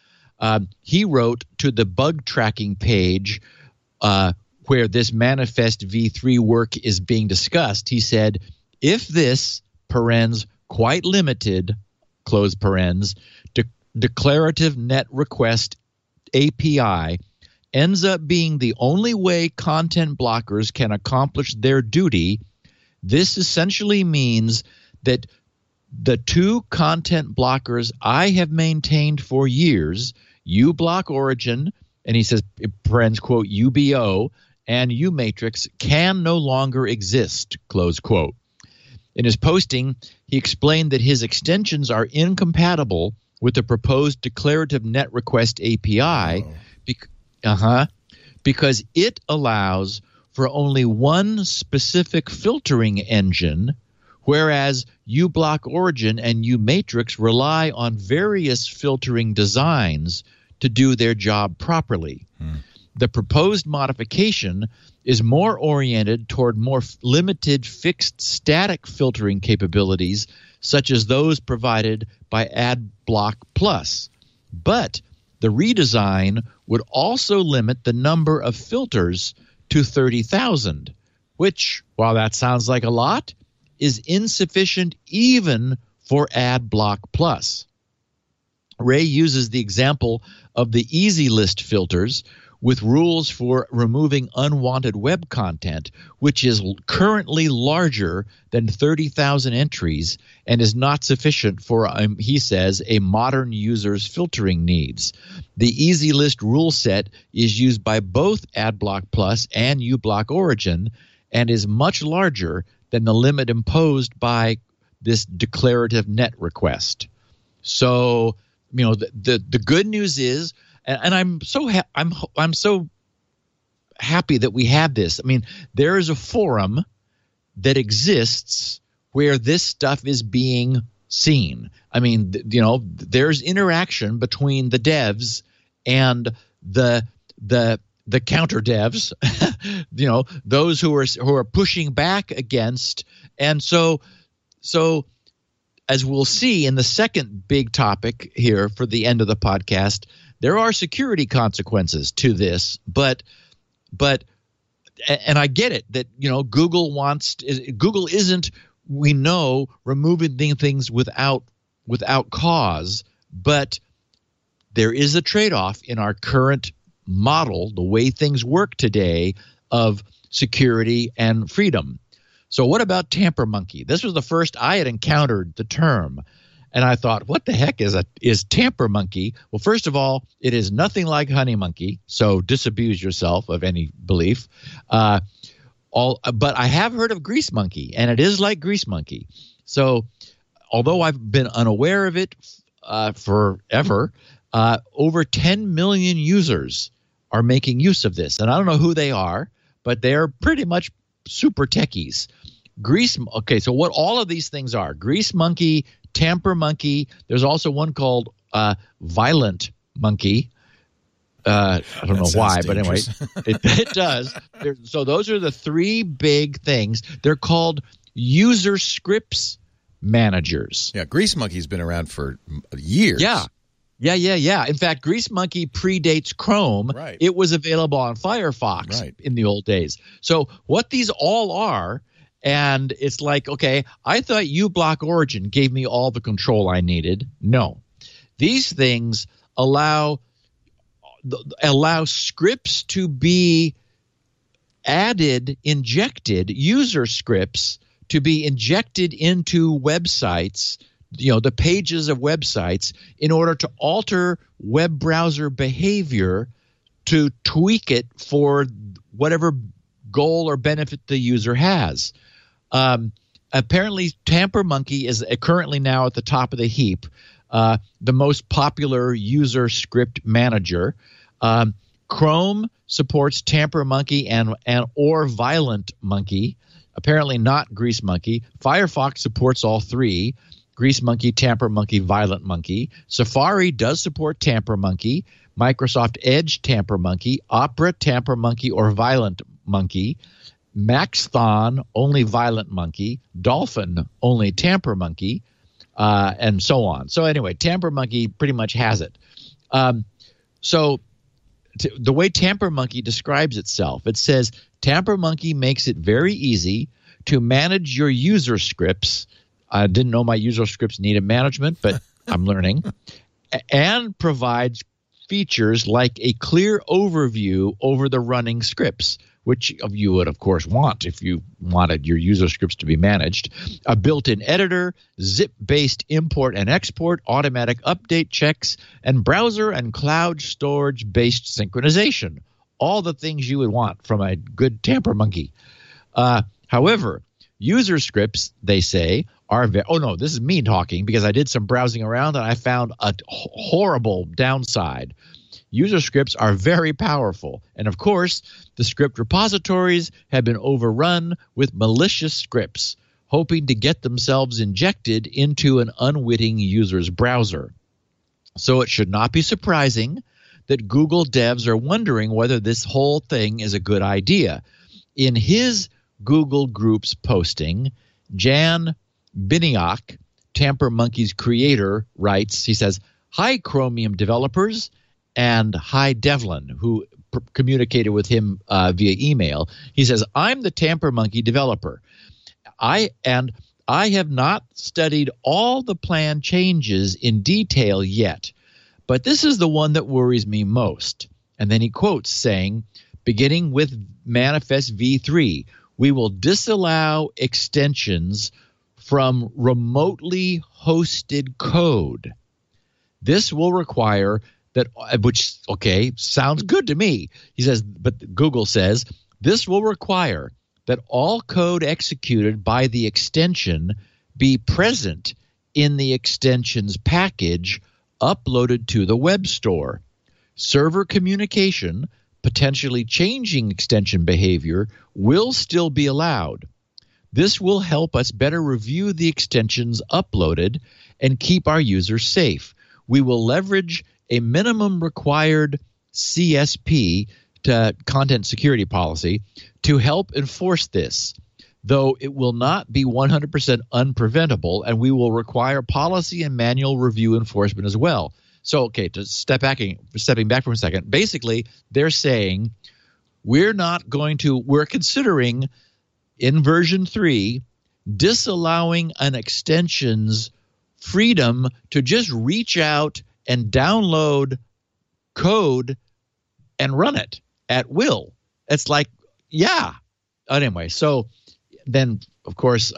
He wrote to the bug tracking page where this Manifest v3 work is being discussed. He said, if this, parens, quite limited, close parens, declarative net request API ends up being the only way content blockers can accomplish their duty, this essentially means that the two content blockers I have maintained for years, uBlock Origin, and he says, parens, quote, UBO, and uMatrix can no longer exist, close quote. In his posting, he explained that his extensions are incompatible with the proposed declarative net request API because it allows for only one specific filtering engine, whereas uBlock Origin and uMatrix rely on various filtering designs to do their job properly. The proposed modification is more oriented toward more limited fixed static filtering capabilities, such as those provided by AdBlock Plus. But the redesign would also limit the number of filters to 30,000, which, while that sounds like a lot, is insufficient even for AdBlock Plus. Ray uses the example of the EasyList filters with rules for removing unwanted web content, which is currently larger than 30,000 entries and is not sufficient for, he says, a modern user's filtering needs. The EasyList rule set is used by both AdBlock Plus and uBlock Origin and is much larger than the limit imposed by this declarative net request. So, you know, the good news is, and I'm so happy that we have this. I mean, there is a forum that exists where this stuff is being seen. I mean, there's interaction between the devs and the counter devs, those who are pushing back against. And so as we'll see in the second big topic here for the end of the podcast, there are security consequences to this, but and I get it that Google isn't, we know, removing things without cause, but there is a trade-off in our current model, the way things work today, of security and freedom. So what about Tamper Monkey? This was the first I had encountered the term, and I thought, what the heck is Tamper Monkey? Well, first of all, it is nothing like Honey Monkey, so disabuse yourself of any belief. But I have heard of Grease Monkey, and it is like Grease Monkey. So although I've been unaware of it forever, over 10 million users are making use of this. And I don't know who they are, but they're pretty much super techies. Okay, so what all of these things are: Grease Monkey, Tamper Monkey. There's also one called Violent Monkey. I don't know why, but anyway, it does. So those are the three big things. They're called user scripts managers. Yeah, Grease Monkey's been around for years. Yeah. In fact, Grease Monkey predates Chrome. Right. It was available on Firefox in the old days. So what these all are, and it's like, okay, I thought uBlock Origin gave me all the control I needed. No. These things allow scripts to be injected, user scripts to be injected into websites, the pages of websites, in order to alter web browser behavior to tweak it for whatever goal or benefit the user has. Apparently, Tamper Monkey is currently now at the top of the heap, the most popular user script manager. Chrome supports Tamper Monkey and or Violent Monkey. Apparently not Grease Monkey. Firefox supports all three: Grease Monkey, Tamper Monkey, Violent Monkey. Safari does support Tamper Monkey. Microsoft Edge, Tamper Monkey. Opera, Tamper Monkey or Violent Monkey. Maxthon, only Violent Monkey. Dolphin, only Tamper Monkey, and so on. So anyway, Tamper Monkey pretty much has it. The way Tamper Monkey describes itself, it says, Tamper Monkey makes it very easy to manage your user scripts. I didn't know my user scripts needed management, but I'm learning. And provides features like a clear overview over the running scripts, which you would, of course, want if you wanted your user scripts to be managed. A built-in editor, zip-based import and export, automatic update checks, and browser and cloud storage-based synchronization. All the things you would want from a good Tamper Monkey. However, user scripts, they say, are this is me talking, because I did some browsing around and I found a horrible downside. User scripts are very powerful, and of course, the script repositories have been overrun with malicious scripts, hoping to get themselves injected into an unwitting user's browser. So it should not be surprising that Google devs are wondering whether this whole thing is a good idea. In his Google Groups posting, Jan Biniak, Tamper Monkey's creator, writes, he says, "Hi, Chromium developers," and hi, Devlin, who communicated with him via email. He says, "I'm the Tamper Monkey developer. I have not studied all the planned changes in detail yet, but this is the one that worries me most." And then he quotes saying, "Beginning with Manifest v3, we will disallow extensions from remotely hosted code. This will require that," which, okay, sounds good to me. He says, but Google says, "This will require that all code executed by the extension be present in the extension's package uploaded to the web store. Server communication potentially changing extension behavior will still be allowed. This will help us better review the extensions uploaded and keep our users safe. We will leverage a minimum required CSP, to content security policy, to help enforce this, though it will not be 100% unpreventable, and we will require policy and manual review enforcement as well. So, okay, stepping back for a second, basically they're saying we're considering in version 3 disallowing an extension's freedom to just reach out and download code and run it at will. It's like, yeah. Anyway, so then, of course,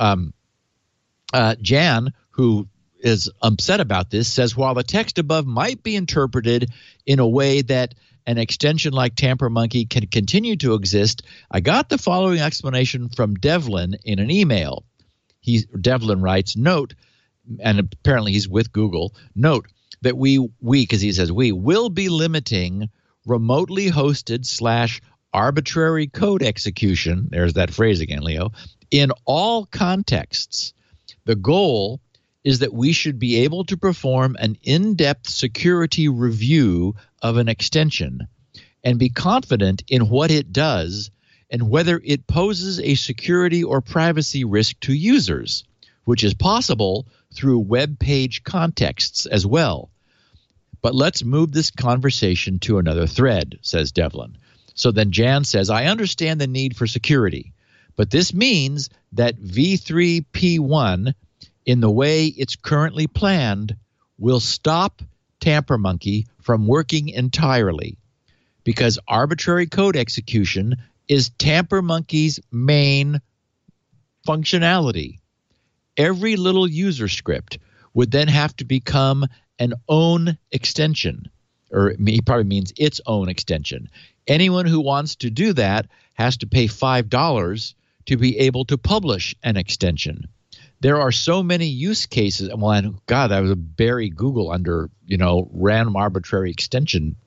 Jan, who is upset about this, says, while the text above might be interpreted in a way that an extension like TamperMonkey can continue to exist, I got the following explanation from Devlin in an email. Devlin writes, note, and apparently he's with Google, note that we, because he says we, will be limiting remotely hosted / arbitrary code execution, there's that phrase again, Leo, in all contexts. The goal is that we should be able to perform an in-depth security review of an extension and be confident in what it does and whether it poses a security or privacy risk to users, which is possible through web page contexts as well. But let's move this conversation to another thread, says Devlin. So then Jan says, I understand the need for security, but this means that v3.p1, in the way it's currently planned, will stop TamperMonkey from working entirely, because arbitrary code execution is TamperMonkey's main functionality. Every little user script would then have to become an own extension, or he probably means its own extension. Anyone who wants to do that has to pay $5 to be able to publish an extension. There are so many use cases. Well, and God, I was a bury Google under, random arbitrary extension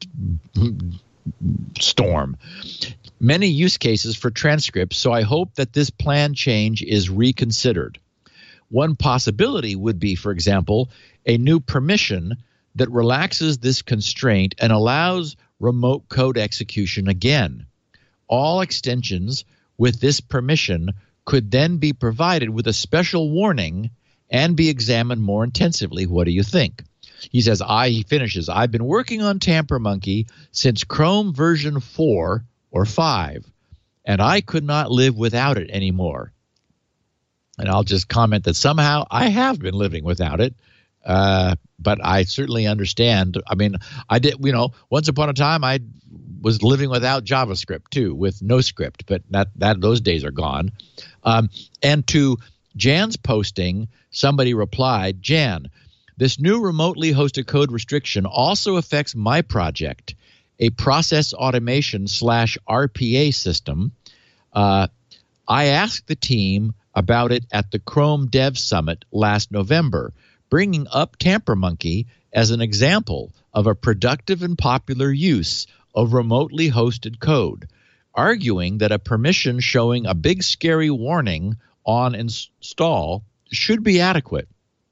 storm. Many use cases for transcripts, so I hope that this plan change is reconsidered. One possibility would be, for example, a new permission that relaxes this constraint and allows remote code execution again. All extensions with this permission could then be provided with a special warning and be examined more intensively. What do you think? He says, he finishes, I've been working on TamperMonkey since Chrome version 4 or 5, and I could not live without it anymore. And I'll just comment that somehow I have been living without it, but I certainly understand. I mean, I did, once upon a time I was living without JavaScript too, with no script, but those days are gone. And to Jan's posting, somebody replied, Jan, this new remotely hosted code restriction also affects my project, a process automation / RPA system. I asked the team about it at the Chrome Dev Summit last November, bringing up TamperMonkey as an example of a productive and popular use of remotely hosted code, arguing that a permission showing a big scary warning on install should be adequate.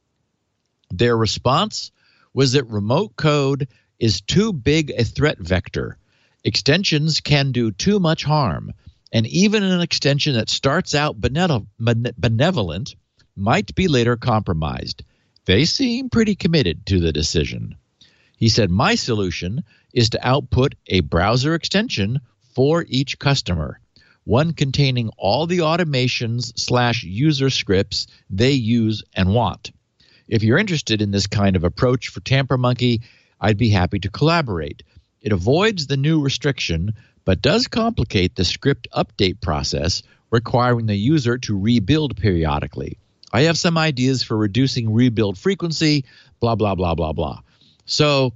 Their response was that remote code is too big a threat vector. Extensions can do too much harm, and even an extension that starts out benevolent might be later compromised. They seem pretty committed to the decision. He said, my solution is to output a browser extension for each customer, one containing all the automations / user scripts they use and want. If you're interested in this kind of approach for TamperMonkey, I'd be happy to collaborate. It avoids the new restriction, but does complicate the script update process, requiring the user to rebuild periodically. I have some ideas for reducing rebuild frequency, blah, blah, blah, blah, blah. So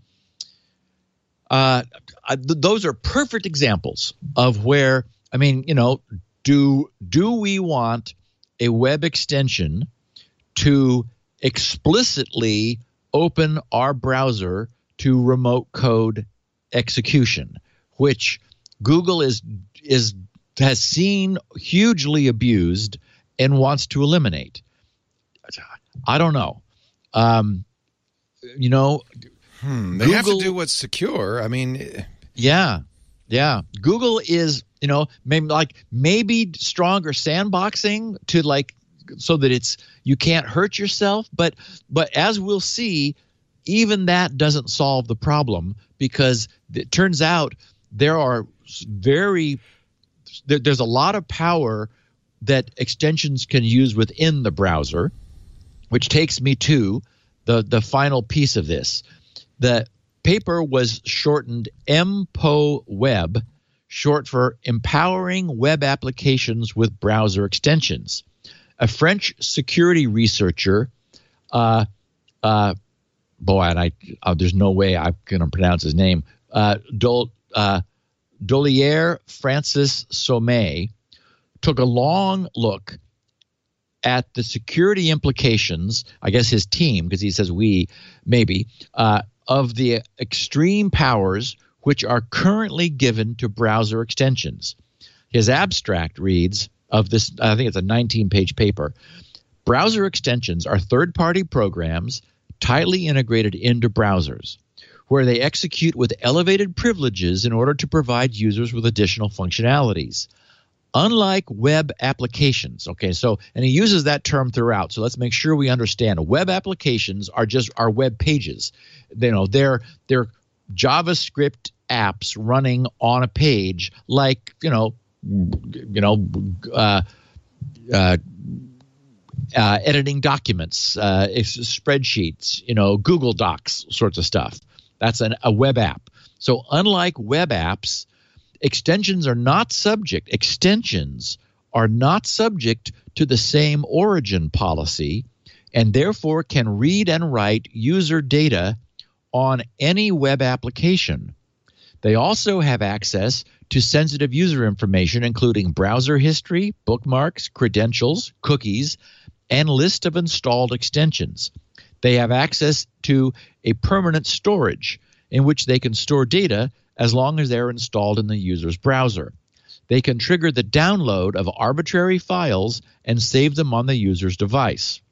those are perfect examples of where, do we want a web extension to explicitly open our browser to remote code execution, which Google has seen hugely abused and wants to eliminate. I don't know. They have to do what's secure. I mean, yeah. Google is, maybe stronger sandboxing to so that you can't hurt yourself. But as we'll see, even that doesn't solve the problem, because it turns out there's a lot of power that extensions can use within the browser, which takes me to the final piece of this. The paper was shortened MPO-Web, short for Empowering Web Applications with Browser Extensions. A French security researcher, there's no way I'm going to pronounce his name, Dollier Francis Sommet, took a long look at the security implications, I guess his team, because he says of the extreme powers which are currently given to browser extensions. His abstract reads of this, I think it's a 19-page paper, browser extensions are third-party programs tightly integrated into browsers, where they execute with elevated privileges in order to provide users with additional functionalities. Unlike web applications, and he uses that term throughout, so let's make sure we understand. Web applications are web pages. They're JavaScript apps running on a page, like editing documents, spreadsheets, Google Docs sorts of stuff. That's a web app. So unlike web apps, extensions are not subject to the same origin policy, and therefore can read and write user data on any web application. They also have access to sensitive user information, including browser history, bookmarks, credentials, cookies, and list of installed extensions. They have access to a permanent storage in which they can store data as long as they're installed in the user's browser. They can trigger the download of arbitrary files and save them on the user's device.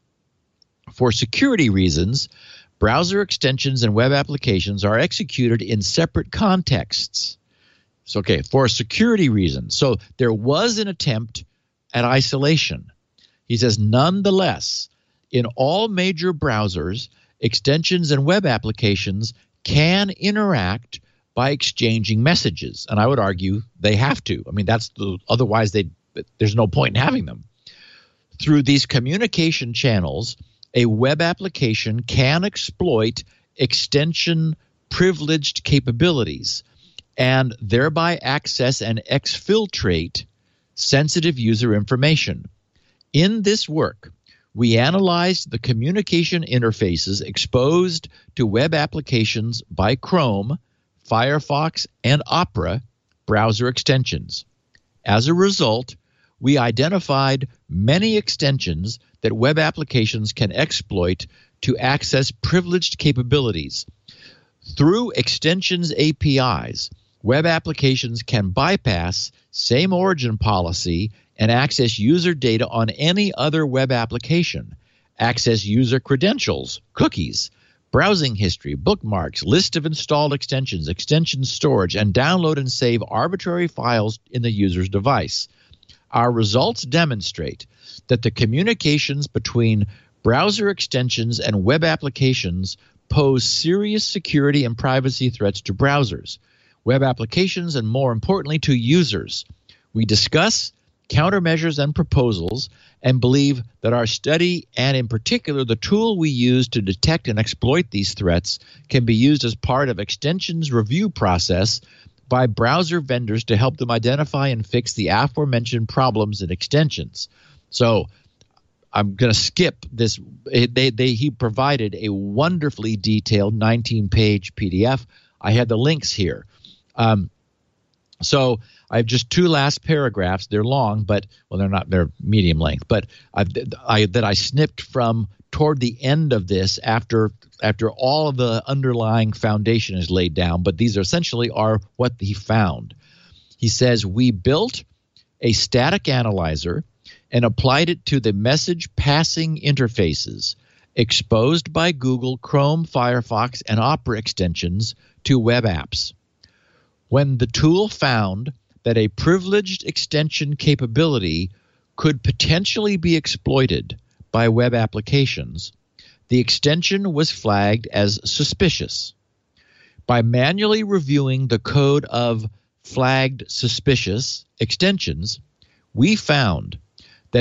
For security reasons, browser extensions and web applications are executed in separate contexts. So, for security reasons. So there was an attempt at isolation. He says, nonetheless, in all major browsers, extensions and web applications can interact by exchanging messages. And I would argue they have to. I mean, otherwise there's no point in having them. Through these communication channels, a web application can exploit extension privileged capabilities and thereby access and exfiltrate sensitive user information. In this work, we analyzed the communication interfaces exposed to web applications by Chrome, Firefox, and Opera browser extensions. As a result, we identified many extensions that web applications can exploit to access privileged capabilities. Through extensions APIs, web applications can bypass same origin policy and access user data on any other web application, access user credentials, cookies, browsing history, bookmarks, list of installed extensions, extension storage, and download and save arbitrary files in the user's device. Our results demonstrate that the communications between browser extensions and web applications pose serious security and privacy threats to browsers, web applications, and more importantly, to users. We discuss countermeasures and proposals and believe that our study, and in particular the tool we use to detect and exploit these threats, can be used as part of extensions review process by browser vendors to help them identify and fix the aforementioned problems in extensions. So I'm going to skip this. He provided a wonderfully detailed 19-page PDF. I had the links here. So I have just two last paragraphs. They're long, but they're medium length. But I snipped from toward the end of this after all of the underlying foundation is laid down. But these essentially are what he found. He says, we built a static analyzer and applied it to the message passing interfaces exposed by Google Chrome, Firefox, and Opera extensions to web apps. When the tool found that a privileged extension capability could potentially be exploited by web applications, the extension was flagged as suspicious. By manually reviewing the code of flagged suspicious extensions, we found that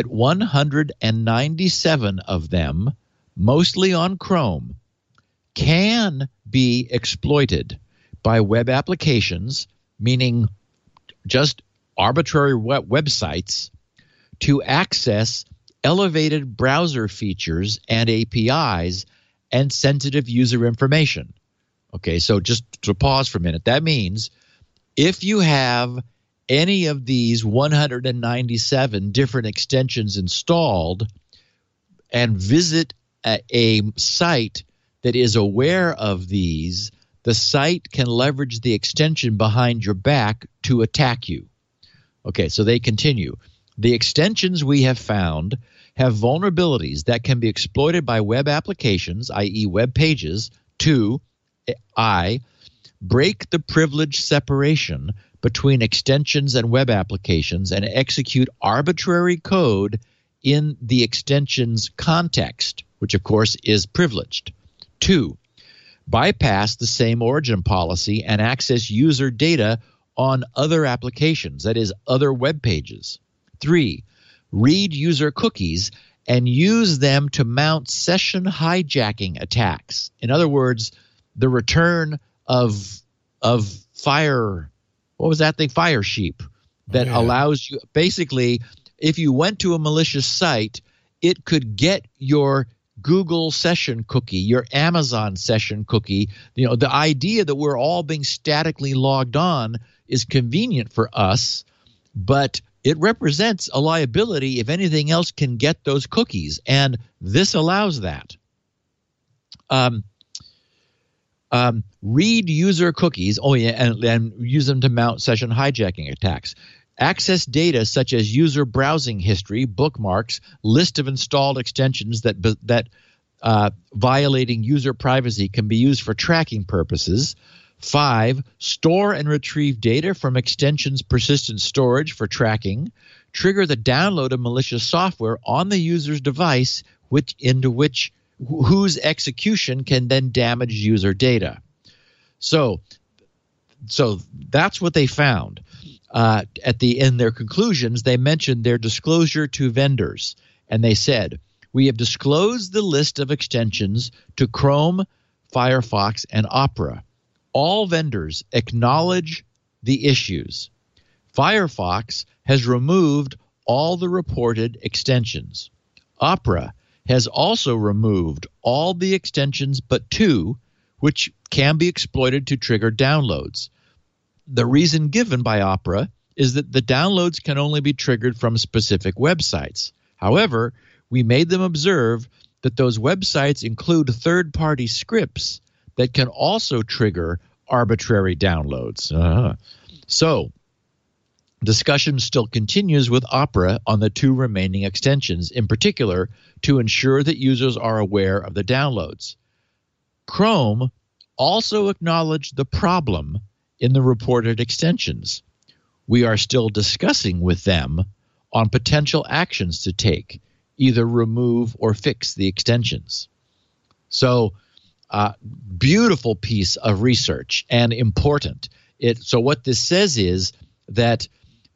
197 of them, mostly on Chrome, can be exploited by web applications, meaning just arbitrary websites, to access elevated browser features and APIs and sensitive user information. Okay, so just to pause for a minute, that means if you have any of these 197 different extensions installed and visit a site that is aware of these, the site can leverage the extension behind your back to attack you. Okay, so they continue. The extensions we have found have vulnerabilities that can be exploited by web applications, i.e. web pages, to break the privilege separation between extensions and web applications and execute arbitrary code in the extension's context, which of course is privileged. 2, bypass the same origin policy and access user data on other applications, that is, other web pages. 3, read user cookies and use them to mount session hijacking attacks. In other words, the return of Fire, what was that thing? Firesheep, that allows you, basically, if you went to a malicious site, it could get your Google session cookie, your Amazon session cookie. You know, the idea that we're all being statically logged on is convenient for us, but it represents a liability if anything else can get those cookies, and this allows that. Read user cookies, and use them to mount session hijacking attacks. Access data such as user browsing history, bookmarks, list of installed extensions that violating user privacy can be used for tracking purposes. 5, store and retrieve data from extensions' persistent storage for tracking. Trigger the download of malicious software on the user's device, whose execution can then damage user data. So that's what they found. In their conclusions, they mentioned their disclosure to vendors, and they said, we have disclosed the list of extensions to Chrome, Firefox, and Opera. All vendors acknowledge the issues. Firefox has removed all the reported extensions. Opera has also removed all the extensions but 2, which can be exploited to trigger downloads. The reason given by Opera is that the downloads can only be triggered from specific websites. However, we made them observe that those websites include third-party scripts that can also trigger arbitrary downloads. So, discussion still continues with Opera on the 2 remaining extensions, in particular to ensure that users are aware of the downloads. Chrome also acknowledged the problem in the reported extensions. We are still discussing with them on potential actions to take, either remove or fix the extensions. So, beautiful piece of research and important. So what this says is that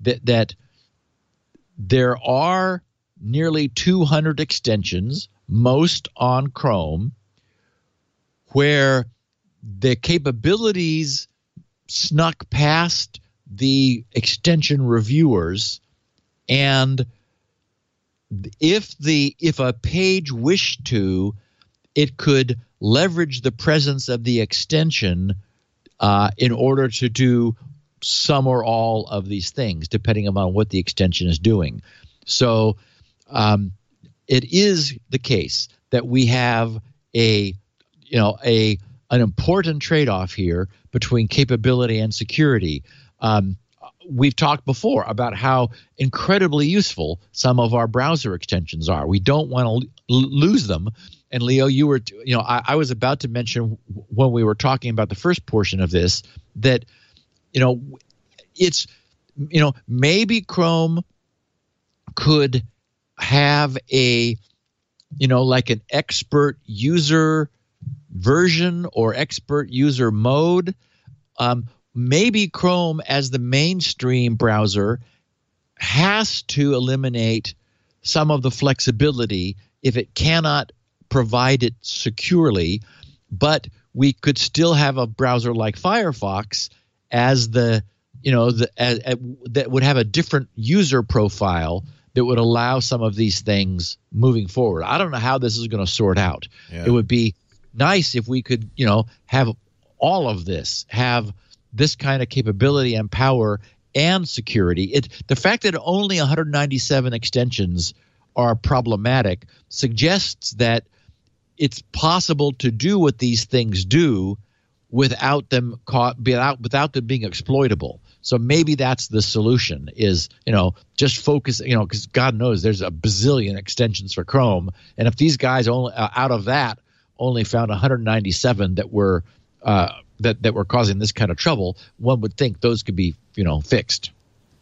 there are nearly 200 extensions, most on Chrome, where the capabilities snuck past the extension reviewers, and if a page wished to, it could leverage the presence of the extension in order to do some or all of these things, depending upon what the extension is doing. So it is the case that we have an important trade-off here between capability and security. we've talked before about how incredibly useful some of our browser extensions are. We don't want to lose them. And Leo, I was about to mention when we were talking about the first portion of this that, it's, maybe Chrome could have a, like an expert user version or expert user mode. Maybe Chrome as the mainstream browser has to eliminate some of the flexibility if it cannot provide it securely, but we could still have a browser like Firefox as that would have a different user profile that would allow some of these things moving forward. I don't know how this is going to sort out. Yeah. It would be nice if we could, have all of this, have this kind of capability and power and security. The fact that only 197 extensions are problematic suggests that it's possible to do what these things do without them being exploitable. So maybe that's the solution is, just focus, because God knows there's a bazillion extensions for Chrome. And if these guys only out of that only found 197 that were that were causing this kind of trouble, one would think those could be, fixed.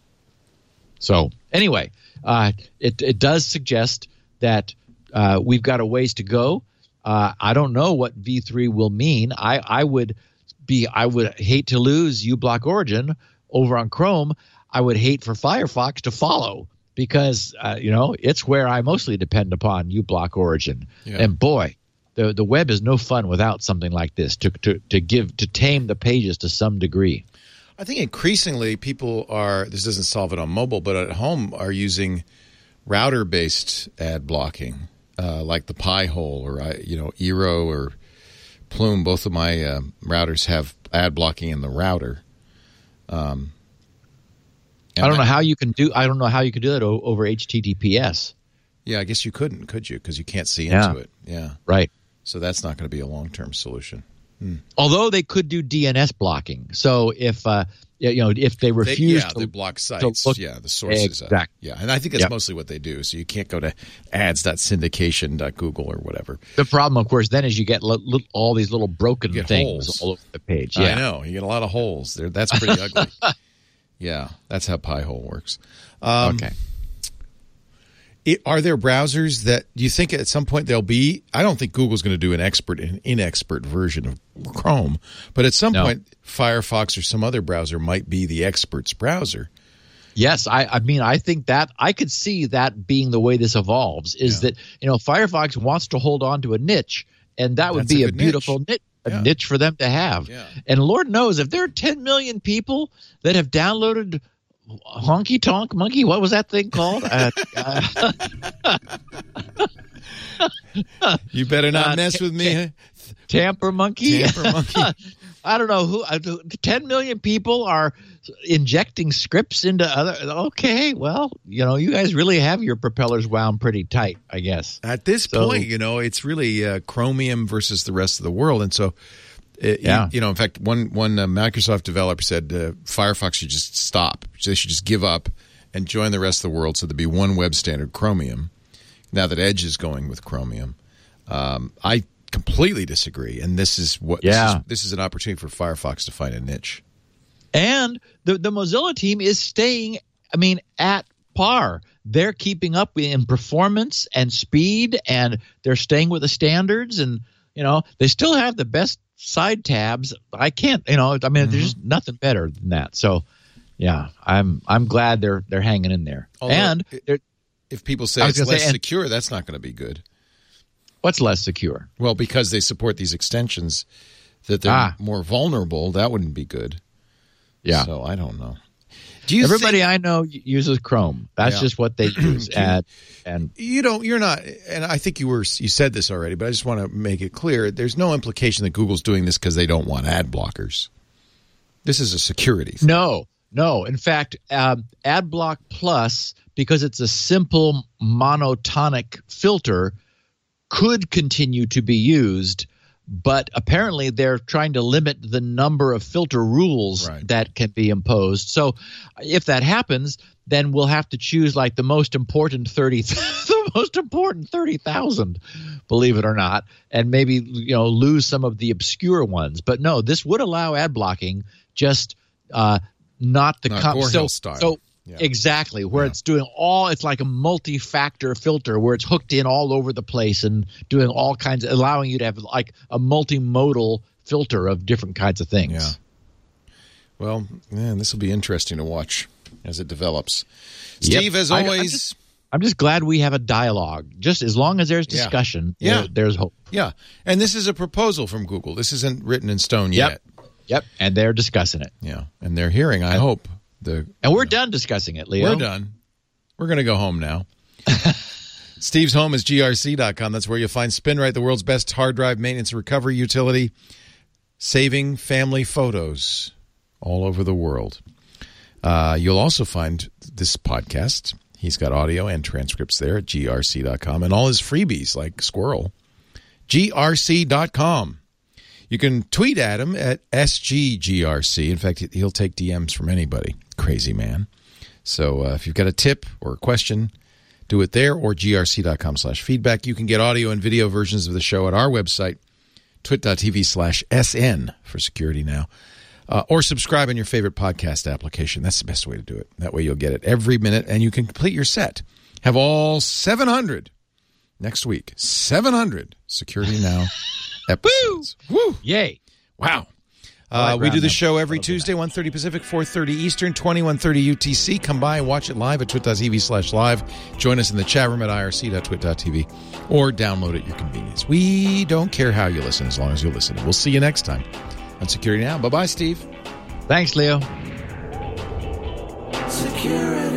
So anyway, it does suggest that we've got a ways to go. I don't know what V3 will mean. I would hate to lose uBlock Origin over on Chrome. I would hate for Firefox to follow because it's where I mostly depend upon uBlock Origin. Yeah. And boy, the web is no fun without something like this to tame the pages to some degree. I think increasingly people this doesn't solve it on mobile, but at home are using router-based ad blocking, like the Pi-hole or Eero or Plume. Both of my routers have ad blocking in the router. I don't know how you can do that over HTTPS. Yeah, I guess you couldn't, could you? Because you can't see into it. Yeah, right. So that's not going to be a long-term solution. Although they could do DNS blocking. So if they refuse they block sites. The sources. Exactly. Yeah, and I think that's mostly what they do. So you can't go to ads.syndication.google or whatever. The problem, of course, then is you get all these little broken things holes all over the page. Yeah. I know. You get a lot of holes there. That's pretty ugly. Yeah, that's how Pi-hole works. Okay. Are there browsers that you think at some point they'll be? I don't think Google's going to do an inexpert version of Chrome, but at some point Firefox or some other browser might be the expert's browser. Yes, I think that I could see that being the way this evolves is that Firefox wants to hold on to a niche, and that would be a beautiful niche for them to have. Yeah. And Lord knows if there are 10 million people that have downloaded Honky Tonk Monkey, what was that thing called? You better not mess with me. Tamper Monkey. I don't know who. 10 million people are injecting scripts into other. Okay, well, you guys really have your propellers wound pretty tight, I guess. At this point, it's really Chromium versus the rest of the world, and so. In fact, one Microsoft developer said Firefox should just stop. They should just give up and join the rest of the world so there'd be one web standard, Chromium. Now that Edge is going with Chromium, I completely disagree. And this is this is an opportunity for Firefox to find a niche. And the Mozilla team is staying, at par. They're keeping up in performance and speed, and they're staying with the standards. And they still have the best side tabs. I can't, there's just nothing better than that. So, yeah, I'm glad they're hanging in there. Although, and if people say it's less secure, that's not going to be good. What's less secure? Well, because they support these extensions that they're more vulnerable, that wouldn't be good. Yeah. So I don't know. Everybody I know uses Chrome. That's just what they use. And you're not, and I think you said this already, but I just want to make it clear. There's no implication that Google's doing this because they don't want ad blockers. This is a security thing. No. In fact, AdBlock Plus, because it's a simple monotonic filter, could continue to be used, but apparently they're trying to limit the number of filter rules that can be imposed. So if that happens, then we'll have to choose like the most important 30,000, believe it or not, and maybe lose some of the obscure ones. But no, this would allow ad blocking, just not the style. So exactly, where it's doing it's like a multi-factor filter where it's hooked in all over the place and doing all kinds of, allowing you to have like a multimodal filter of different kinds of things. Yeah. Well, man, this will be interesting to watch as it develops. Steve, as always, I'm just glad we have a dialogue. Just as long as there's discussion, there's hope. Yeah, and this is a proposal from Google. This isn't written in stone yet. Yep, and they're discussing it. Yeah, and they're hearing, I hope. And we're done discussing it, Leo. We're done. We're going to go home now. Steve's home is grc.com. That's where you'll find SpinRite, the world's best hard drive maintenance and recovery utility, saving family photos all over the world. You'll also find this podcast. He's got audio and transcripts there at grc.com, and all his freebies like Squirrel. grc.com. You can tweet at him at SGGRC. In fact, he'll take DMs from anybody. Crazy man. So if you've got a tip or a question, do it there or grc.com/feedback. You can get audio and video versions of the show at our website, twit.tv/SN for security now. Or subscribe on your favorite podcast application. That's the best way to do it. That way you'll get it every minute, and you can complete your set. Have all 700 next week. 700 Security Now episodes. Woo! Yay. Wow. We do the show every Tuesday, 1:30 Pacific, 4:30 Eastern, 21:30 UTC. Come by and watch it live at twit.tv/live. Join us in the chat room at irc.twit.tv or download at your convenience. We don't care how you listen as long as you listen. We'll see you next time on Security Now. Bye-bye, Steve. Thanks, Leo. Security.